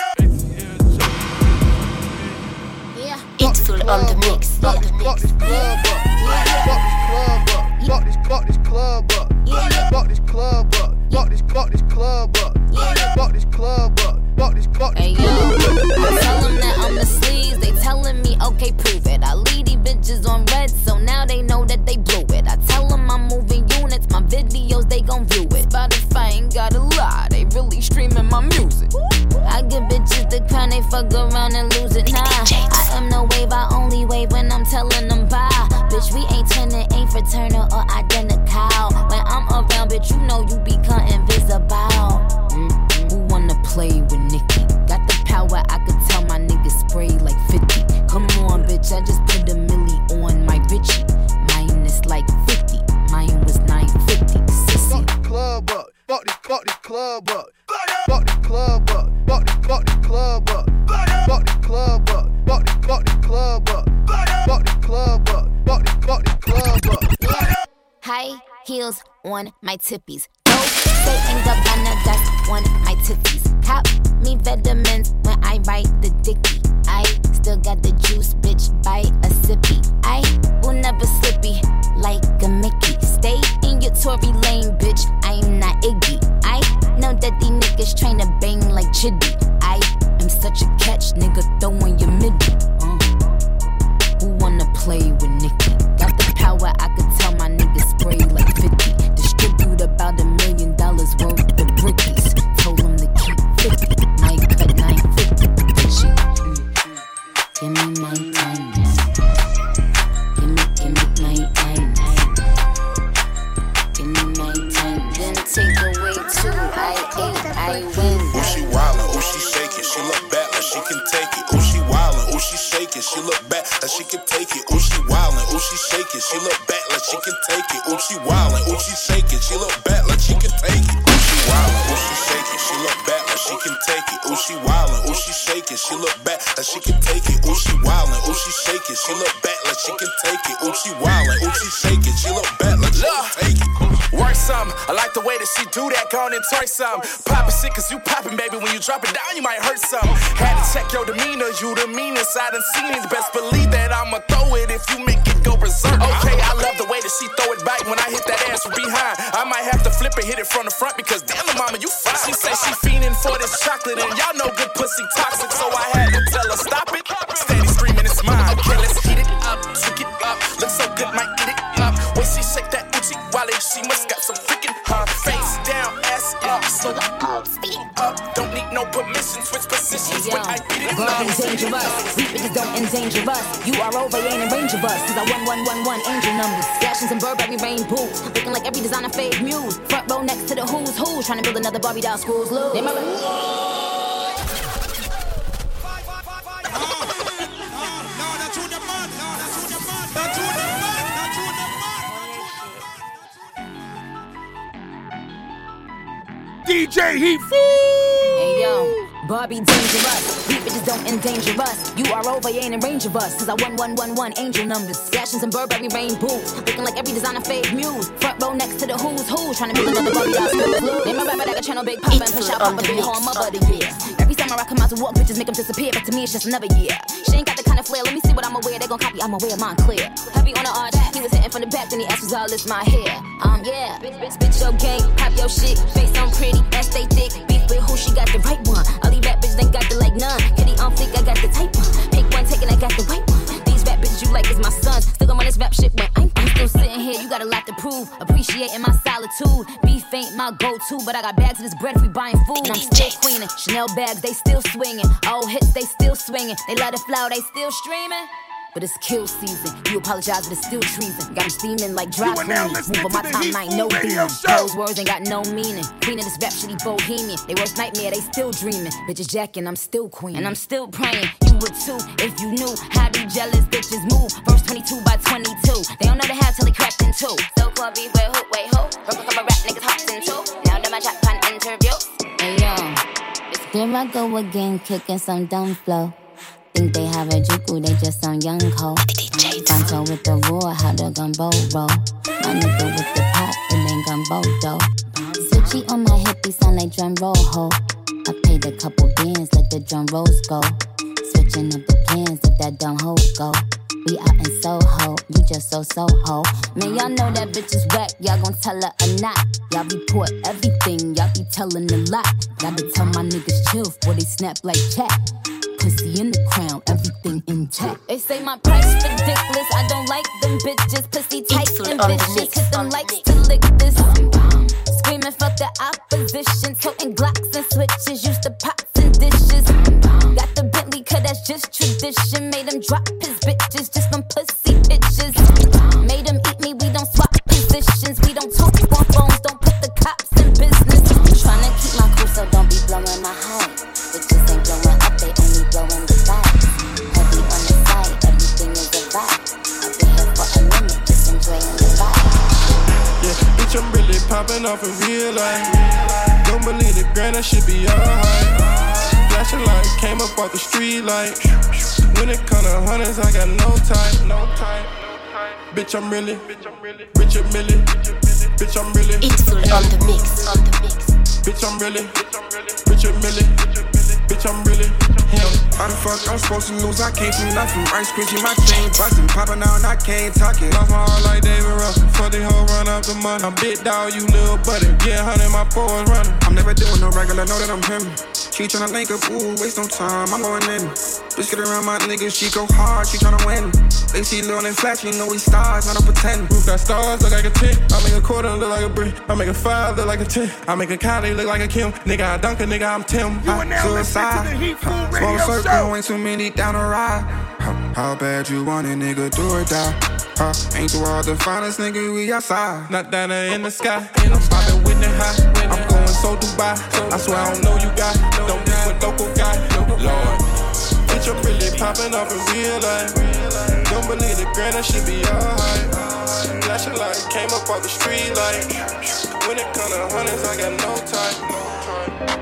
It's full on the mix. Fuck this club up. Fuck this club up. Fuck this club up. Fuck this club up. Fuck this club up. Fuck this club up. Hey yo, I tell them that I'm the sleaze. They telling me, okay, prove it. I lead these bitches on red, so now they know that they blew it. I tell them I'm moving units, my videos, they gon' view it. Spotify ain't gotta lie, they really streaming my music. I give bitches the crown, they fuck around and lose it. Nah, I am no wave, I only wave when I'm telling them bye. Bitch, we ain't twinning, ain't fraternal or identical. When I'm around, bitch, you know you become invisible. Who wanna play with Nicki? Got the power, I could tell my niggas spray like 50. Come on, bitch, I just put a milli on my Richie. Mine is like 50, mine was 950. Sissy. Fuck this club up. Fuck this club up. Fuck this club up. Fuck this club up. Fuck this club up. Fuck this club up. Fuck this club up. Fuck this club up. High heels on my tippies. Say ain't Gabbana, that's on my tippies. Cop me vitamins when I write the dicky. I still got the juice, bitch, bite a sippy. I will never slippy like a Mickey. Stay in your Tory lane, bitch, I'm not Iggy. I know that these niggas train to bang like Chiddy. I am such a catch, nigga, throwing your midi. Who wanna play with Nicki? Got the power, I could tell my niggas spray like 50. Distribute about $1 million worth of brickies. Told them to keep 50. Might cut 950. Give me my time. Give me my time. Give me my time. Then take away two. I win. Oh, she wildin', oh, she shaking. She look back like she can take it. Oh, she wildin', oh, she shaking. She look back like she can take it. Oh, she wildin', oh, she shaking. She look back like she can take it. Oh, she wildin', oh, she shaking. She look back like she can take it. Oh, she wildin', ooh, she shaking. She look back like she can take it. Ooh, she wildin', ooh, she shaking. She look back like she can take it. Ooh, she wildin', ooh, she shaking. She look back like she can take it. Ooh, she wildin', ooh, she shaking. She look back like she can take it. Work some. I like the way that she do that. Go on and twerk some. Poppin' shit, cause you poppin', baby. When you drop it down, you might hurt some. Had to check your demeanor. You the meanest I done seen it. Best believe that I'ma throw it if you make it go berserk. Okay, I love the way that she throw it back when I hit that ass from behind. I might have to flip it, hit it from the front because damn, mama, you fine. She say she fiendin' for this chocolate and y'all know good pussy toxic, so I had to tell her stop it. Steady screaming, it's mine. Okay, let's heat it up, took it up. Looks so good, might eat it up. When she shake that Uchi Wale, she must got some freaking face down, ass up. So speed up, don't need no permission. Switch positions when I beat it up. Dangerous, we bitches don't endanger us. You are over, you ain't in range of us. Cause I 1111 angel numbers. Flashing some Burberry rain boots. Looking like every designer fave muse. Front row next to the who's who. Trying to build another Barbie doll schools loose. DJ Heat Food! Hey yo, Barbie dangerous. We bitches don't endanger us. You are over, you ain't in range of us. Cause I 1111 angel numbers. Flashing some Burberry rain boots. Looking like every designer fave muse. Front row next to the who's who. Trying to build another Barbie doll schools loose. Name my rapper that a channel big pop and push out pop and home my buddy, yeah. Every summer I come out to walk, bitches make them disappear. But to me it's just another year. She ain't got the kind of flair. Let me see what I'ma wear. They gon' copy, I'ma wear mine clear. Heavy on the arch, he was hitting from the back, then he asked was all this my hair. Yeah, bitch your gang, pop your shit, face on pretty, and stay thick. Beef with who, she got the right one. All these rap bitches ain't got the like none. Kitty on fleek, I got the type one. Pick one, taking, I got the right one. These rap bitches you like is my sons. Still gon' run this rap shit when I'm still sitting here. You got a lot to prove. Appreciating my solitude. Beef ain't my go-to, but I got bags of this bread if we buying food. And I'm still queening. Chanel bags, they still swinging. Old hits, they still swinging. They let it flow, they still streaming. But it's kill season. You apologize, but it's still treason. Got them steaming like dry cleaning. Move on my timeline, no demon. Those words ain't got no meaning. Cleaning this rap shitty bohemian. They worst nightmare, they still dreaming. Bitches jacking, I'm still queen. And I'm still praying. You would too, if you knew how these jealous bitches move. Verse 22 by 22. They don't know the half till they cracked in two. So far, be wait who? Broke a couple rap niggas hopped in two. Now that my chat pan interview. Hey yo, there I go again, kicking some dumb flow. Think they have a juku, they just some young hoe. Fonto with the roar, how the gumbo roll. My nigga with the pop, it ain't gumbo though. Switchy on my hip, he sound like drum roll ho. I paid a couple bands, let the drum rolls go. Switching up the plans, let that dumb hoe go. We out in Soho, you just so ho. Man, y'all know that bitch is whack, y'all gon' tell her or not. Y'all report everything, y'all be telling a lot. Gotta tell my niggas chill, before they snap like chat. Pussy in the crown, everything intact. They say my price ridiculous. I don't like them bitches. Pussy tight and vicious. Hit them likes to lick this. Screaming fuck the opposition. Toting Glocks and switches. Used to pots and dishes. Got the Bentley, cause that's just tradition. Made him drop his bitches just from pussy pictures. Made him eat me, we don't swap positions. We don't talk on phones, don't put the cops in business. Tryna keep my cool, so don't be blowing my high. Bitches ain't blowing up, they only blowing the vibe. Heavy on the side, everything is a vibe. I've been here for a minute, just enjoying the vibe. Yeah, bitch, I'm really popping off in real life. Don't believe the grand, that should be alright. Flashing light, came up off the street light. When it come to hundreds, I got no time, no time. Bitch, I'm really Richard Millie. Bitch, I'm really It's full on the mix, on the mix. Bitch, I'm really Richard Millie. Bitch, I'm really him. How the fuck I'm supposed to lose? I came from nothing. Ice cream, my chain bustin'. Poppin' out and I can't talk it. Lost my heart like David Russell. Fuck the whole run up the money. I'm big dog, you little buddy. Get 100, my boys running. I'm never doing no regular, know that I'm him. She tryna link up, ooh, waste no time, I'm going in. Just get around my niggas, she go hard, she tryna win. They see Lil and Flash, you know we stars, not a pretend. Roof got stars, look like a 10. I make a quarter look like a brick. I make a 5 look like a 10. I make a Kylie look like a Kim. Nigga, I dunk a nigga, I'm Tim. You are now listening to the Heat Food Radio Small circle, Show. ain't too many down the ride. How bad you want it, nigga, do or die. Ain't too hard to find us, nigga, we outside. Not down there in the sky. I'm poppin' with the high. I'm going so Dubai. I swear I don't know you got. Don't be with local guy. Lord. Bitch, I'm really poppin' off in real life. Don't believe the grand, that should be alright. flashing light, came up off the street like. When it come to hundreds, I got no time.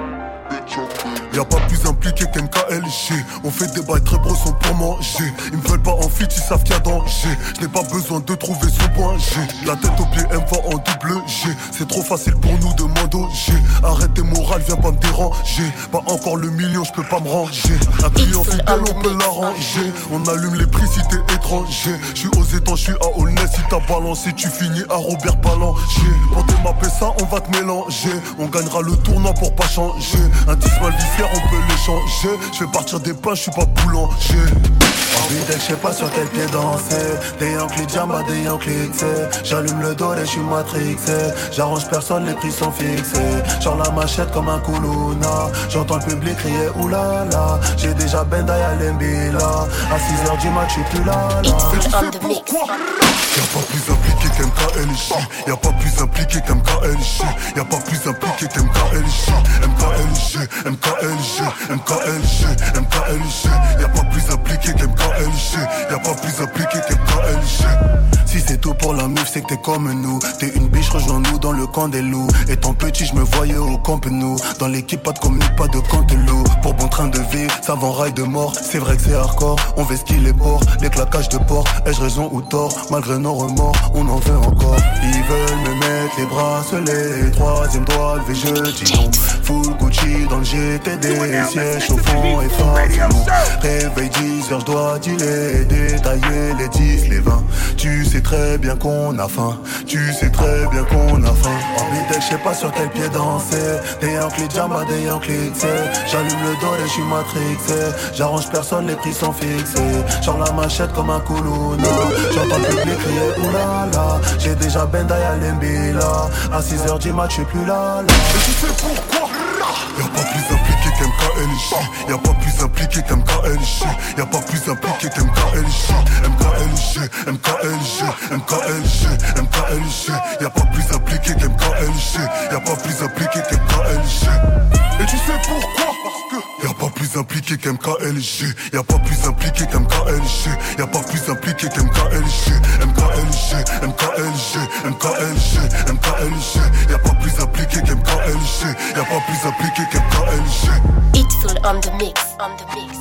Y'a pas plus impliqué qu'MKLG. On fait des bails très brossons pour manger. Ils me veulent pas en fit, ils savent qu'il y a danger. Je n'ai pas besoin de trouver ce point G. La tête au pied, M va en double G. C'est trop facile pour nous de m'endoger. Arrête tes morales, viens pas me déranger. Pas encore le million, je peux pas me ranger. Un client fidèle, on peut l'arranger. On allume les prix si t'es étranger. Je suis aux étangs, je suis à Aulnay. Si t'as balancé, tu finis à Robert Ballanger. Quand t'es mappé ça, on va te mélanger. On gagnera le tournoi pour pas changer. Un 10 mal viciaire, on peut l'échanger. Je fais partir des pains, je suis pas boulanger. Envie d'être, je sais pas sur quel pied danser. Des Yankees Jamba, des Yankees j'allume le dos et je suis matrixé. J'arrange personne, les prix sont fixés. Genre la machette comme un Kuluna. J'entends le public crier oulala. J'ai déjà Benda et Lembila. À 6h du match, je suis plus là. Et tu sais pourquoi? Y'a pas plus impliqué qu'MKLJ. Y'a pas plus impliqué qu'MKLJ. Y'a pas plus impliqué qu'MKLJ. MKLJ, MKLJ, MKLJ, MKLJ. Y'a pas plus impliqué qu'MKLJ. Y'a pas plus impliqué qu'MKLJ. Si c'est tout pour la mif, c'est que t'es comme nous. T'es une biche, rejoins-nous dans le camp des loups. Étant petit, je me voyais au camp nous. Dans l'équipe, pas de commune, pas de cantelou. Pour bon train de vie, savant rail de mort. C'est vrai que c'est hardcore, on vesquille les ports. Les claquages de porc, ai-je raison ou tort? Malgré nos remords, on en veut encore. Ils veulent me mettre les bracelets. Troisième doigt levé, je dis non. Full Gucci dans le GTD. Siège au fond et forcément. Réveil 10h, je dois dealer. Détailler les 10, les 20. Tu sais très bien qu'on a faim. Tu sais très bien qu'on a faim. Envie d'être, je sais pas sur quel pied danser. Des Yankees Jamba, des Yankees j'allume le dos et je suis matrixé. J'arrange personne, les prix sont fixés. Genre la machette comme un Kuluna. J'entends le public crier oulala. J'ai déjà Benda et Lembila. À 6h du match, je suis plus là. Et tu sais pourquoi? Y'a pas plus impliqué qu'MKLJ. Y'a pas plus impliqué qu'MKLJ. Y'a pas plus impliqué qu'MKLJ. MKLJ, MKLJ, MKLJ, MKLJ. Y'a pas plus impliqué qu'MKLJ. Y'a pas plus impliqué qu'MKLJ. Et tu sais pourquoi? Parce que y'a pas plus impliqué qu'MKLJ. Y'a pas plus impliqué qu'MKLJ. Y'a pas plus impliqué qu'MKLJ. MKLJ, MKLJ, MKLJ, MKLJ. Y'a pas plus impliqué qu'MKLJ. Y'a pas plus impliqué qu'MKLJ. Hitful on the mix, on the mix.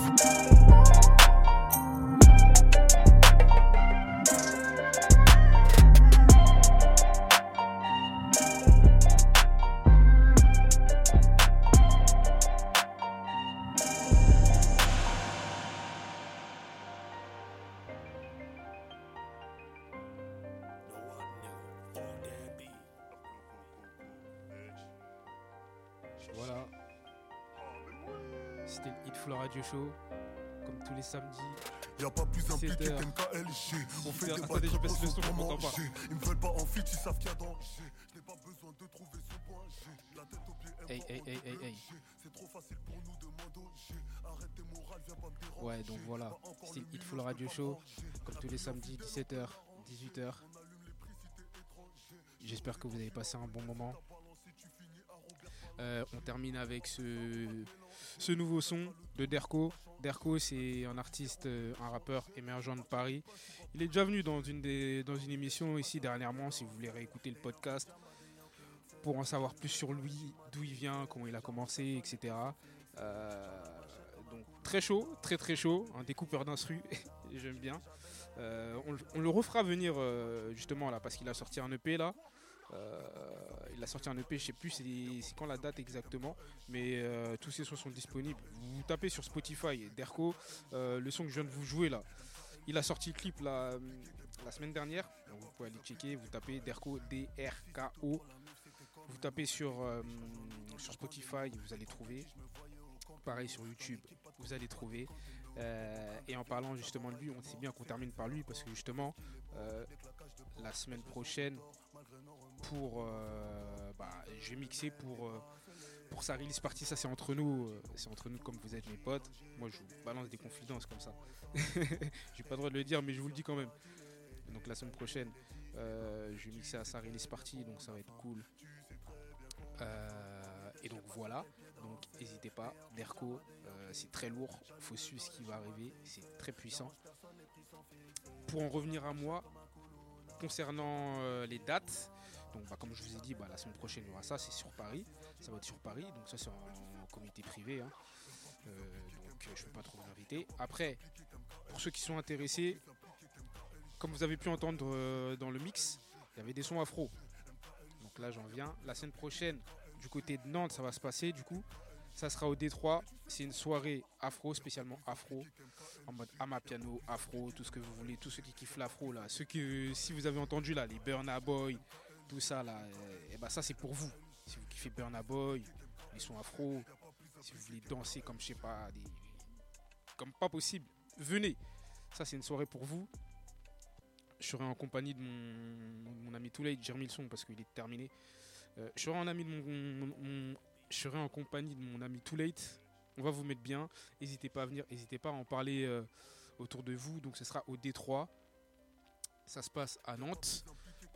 Voilà, c'était le Hitful Radio Show, comme tous les samedis. Y'a pas plus impliqué qu'MKLJ. On fait des bails très brossons pour manger. Ils me veulent pas en fit, ils savent qu'il y a danger. Je n'ai pas besoin de trouver ce point G. La tête au pied, Hey. C'est trop facile pour nous de m'endoger. Arrête tes morales, viens pas me déranger. Ouais, donc voilà, c'est le Hitful Radio Show, comme tous les samedis, 17h, 18h. J'espère que vous avez passé un bon moment. On termine avec ce nouveau son de Derko. Derko, c'est un artiste, un rappeur émergent de Paris. Il est déjà venu dans une émission ici dernièrement, si vous voulez réécouter le podcast, pour en savoir plus sur lui, d'où il vient, comment il a commencé, etc. Donc très chaud, très chaud, un découpeur d'instru, j'aime bien. On le refera venir justement là, parce qu'il a sorti un EP là. Il a sorti un EP, je sais plus c'est quand la date exactement, mais tous ses sons sont disponibles. Vous tapez sur Spotify Derko, le son que je viens de vous jouer là, il a sorti le clip la semaine dernière, donc vous pouvez aller checker, vous tapez Derko, D-R-K-O, vous tapez sur Spotify, vous allez trouver, pareil sur YouTube, vous allez trouver. Et en parlant justement de lui, on sait bien qu'on termine par lui parce que justement la semaine prochaine je vais mixer pour sa release party. Ça c'est entre nous comme vous êtes mes potes. Moi je vous balance des confidences comme ça. J'ai pas le droit de le dire mais je vous le dis quand même. Donc la semaine prochaine je vais mixer à sa release party, donc ça va être cool. Et donc voilà, donc n'hésitez pas, Derko, c'est très lourd, faut suivre ce qui va arriver, c'est très puissant. Pour en revenir à moi, concernant les dates, donc comme je vous ai dit, la semaine prochaine il y aura ça, c'est sur Paris, ça va être sur Paris, donc ça c'est en comité privé, hein. Donc je ne peux pas trop vous inviter. Après, pour ceux qui sont intéressés, comme vous avez pu entendre dans le mix, il y avait des sons afro. Donc là j'en viens. La semaine prochaine, du côté de Nantes, ça va se passer du coup. Ça sera au Détroit. C'est une soirée afro, spécialement afro, en mode amapiano, afro, tout ce que vous voulez, tous ceux qui kiffent l'afro là. Ceux que, si vous avez entendu là, les Burna Boy, tout ça là, ça c'est pour vous. Si vous kiffez Burna Boy, les sons afro, si vous voulez danser comme je sais pas, comme pas possible, venez. Ça c'est une soirée pour vous. Je serai en compagnie de mon ami Toulay, j'ai remis le son parce qu'il est terminé. Je serai en compagnie de mon ami Too Late. On va vous mettre bien. N'hésitez pas à venir, n'hésitez pas à en parler autour de vous. Donc ce sera au Détroit. Ça se passe à Nantes.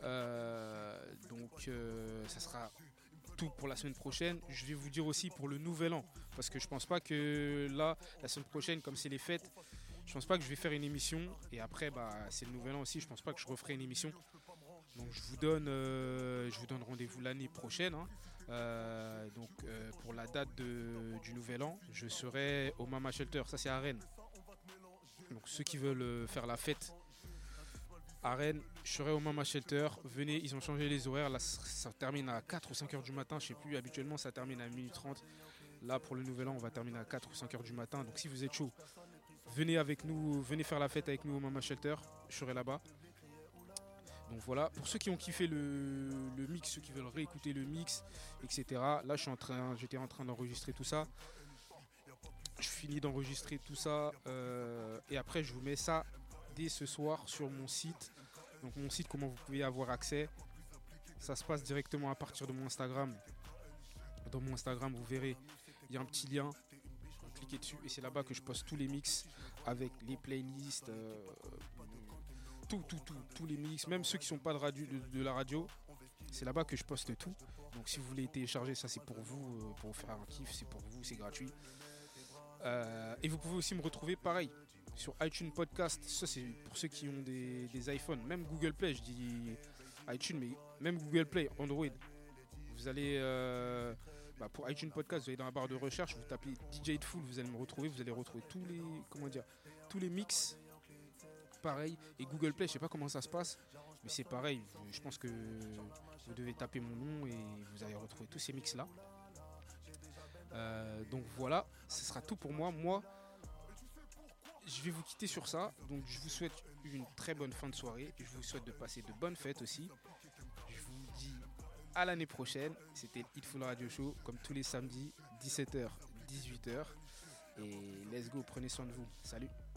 Ça sera tout pour la semaine prochaine. Je vais vous dire aussi pour le nouvel an. Parce que je pense pas que là, la semaine prochaine, comme c'est les fêtes, je pense pas que je vais faire une émission. Et après, c'est le nouvel an aussi. Je pense pas que je referai une émission. Donc je vous donne rendez-vous l'année prochaine. Hein. Pour la date du nouvel an, je serai au Mama Shelter. Ça c'est à Rennes. Donc ceux qui veulent faire la fête à Rennes, je serai au Mama Shelter. Venez, ils ont changé les horaires. Là, ça termine à 4 ou 5 heures du matin. Je sais plus, habituellement ça termine à 1h30. Là, pour le nouvel an, on va terminer à 4 ou 5 heures du matin. Donc si vous êtes chaud, venez avec nous, venez faire la fête avec nous au Mama Shelter. Je serai là-bas. Donc voilà, pour ceux qui ont kiffé le mix, ceux qui veulent réécouter le mix, etc. Là, j'étais en train d'enregistrer tout ça. Je finis d'enregistrer tout ça. Et après, je vous mets ça dès ce soir sur mon site. Donc mon site, comment vous pouvez y avoir accès. Ça se passe directement à partir de mon Instagram. Dans mon Instagram, vous verrez, il y a un petit lien. Vous cliquez dessus et c'est là-bas que je poste tous les mix avec les playlists. Tous les mix, même ceux qui sont pas de la radio, c'est là-bas que je poste tout. Donc si vous voulez télécharger, ça c'est pour vous faire un kiff, c'est pour vous, c'est gratuit. Et vous pouvez aussi me retrouver pareil sur iTunes Podcast. Ça c'est pour ceux qui ont des iPhones, même Google Play, je dis iTunes, mais même Google Play, Android. Vous allez pour iTunes Podcast, vous allez dans la barre de recherche, vous tapez DJ Full, vous allez me retrouver, vous allez retrouver tous les mix. Pareil, et Google Play, je sais pas comment ça se passe, mais c'est pareil. Je pense que vous devez taper mon nom et vous allez retrouver tous ces mix là. Donc voilà, ce sera tout pour moi. Moi, je vais vous quitter sur ça. Donc je vous souhaite une très bonne fin de soirée. Je vous souhaite de passer de bonnes fêtes aussi. Je vous dis à l'année prochaine. C'était Hitful Radio Show, comme tous les samedis, 17h, 18h. Et let's go, prenez soin de vous. Salut.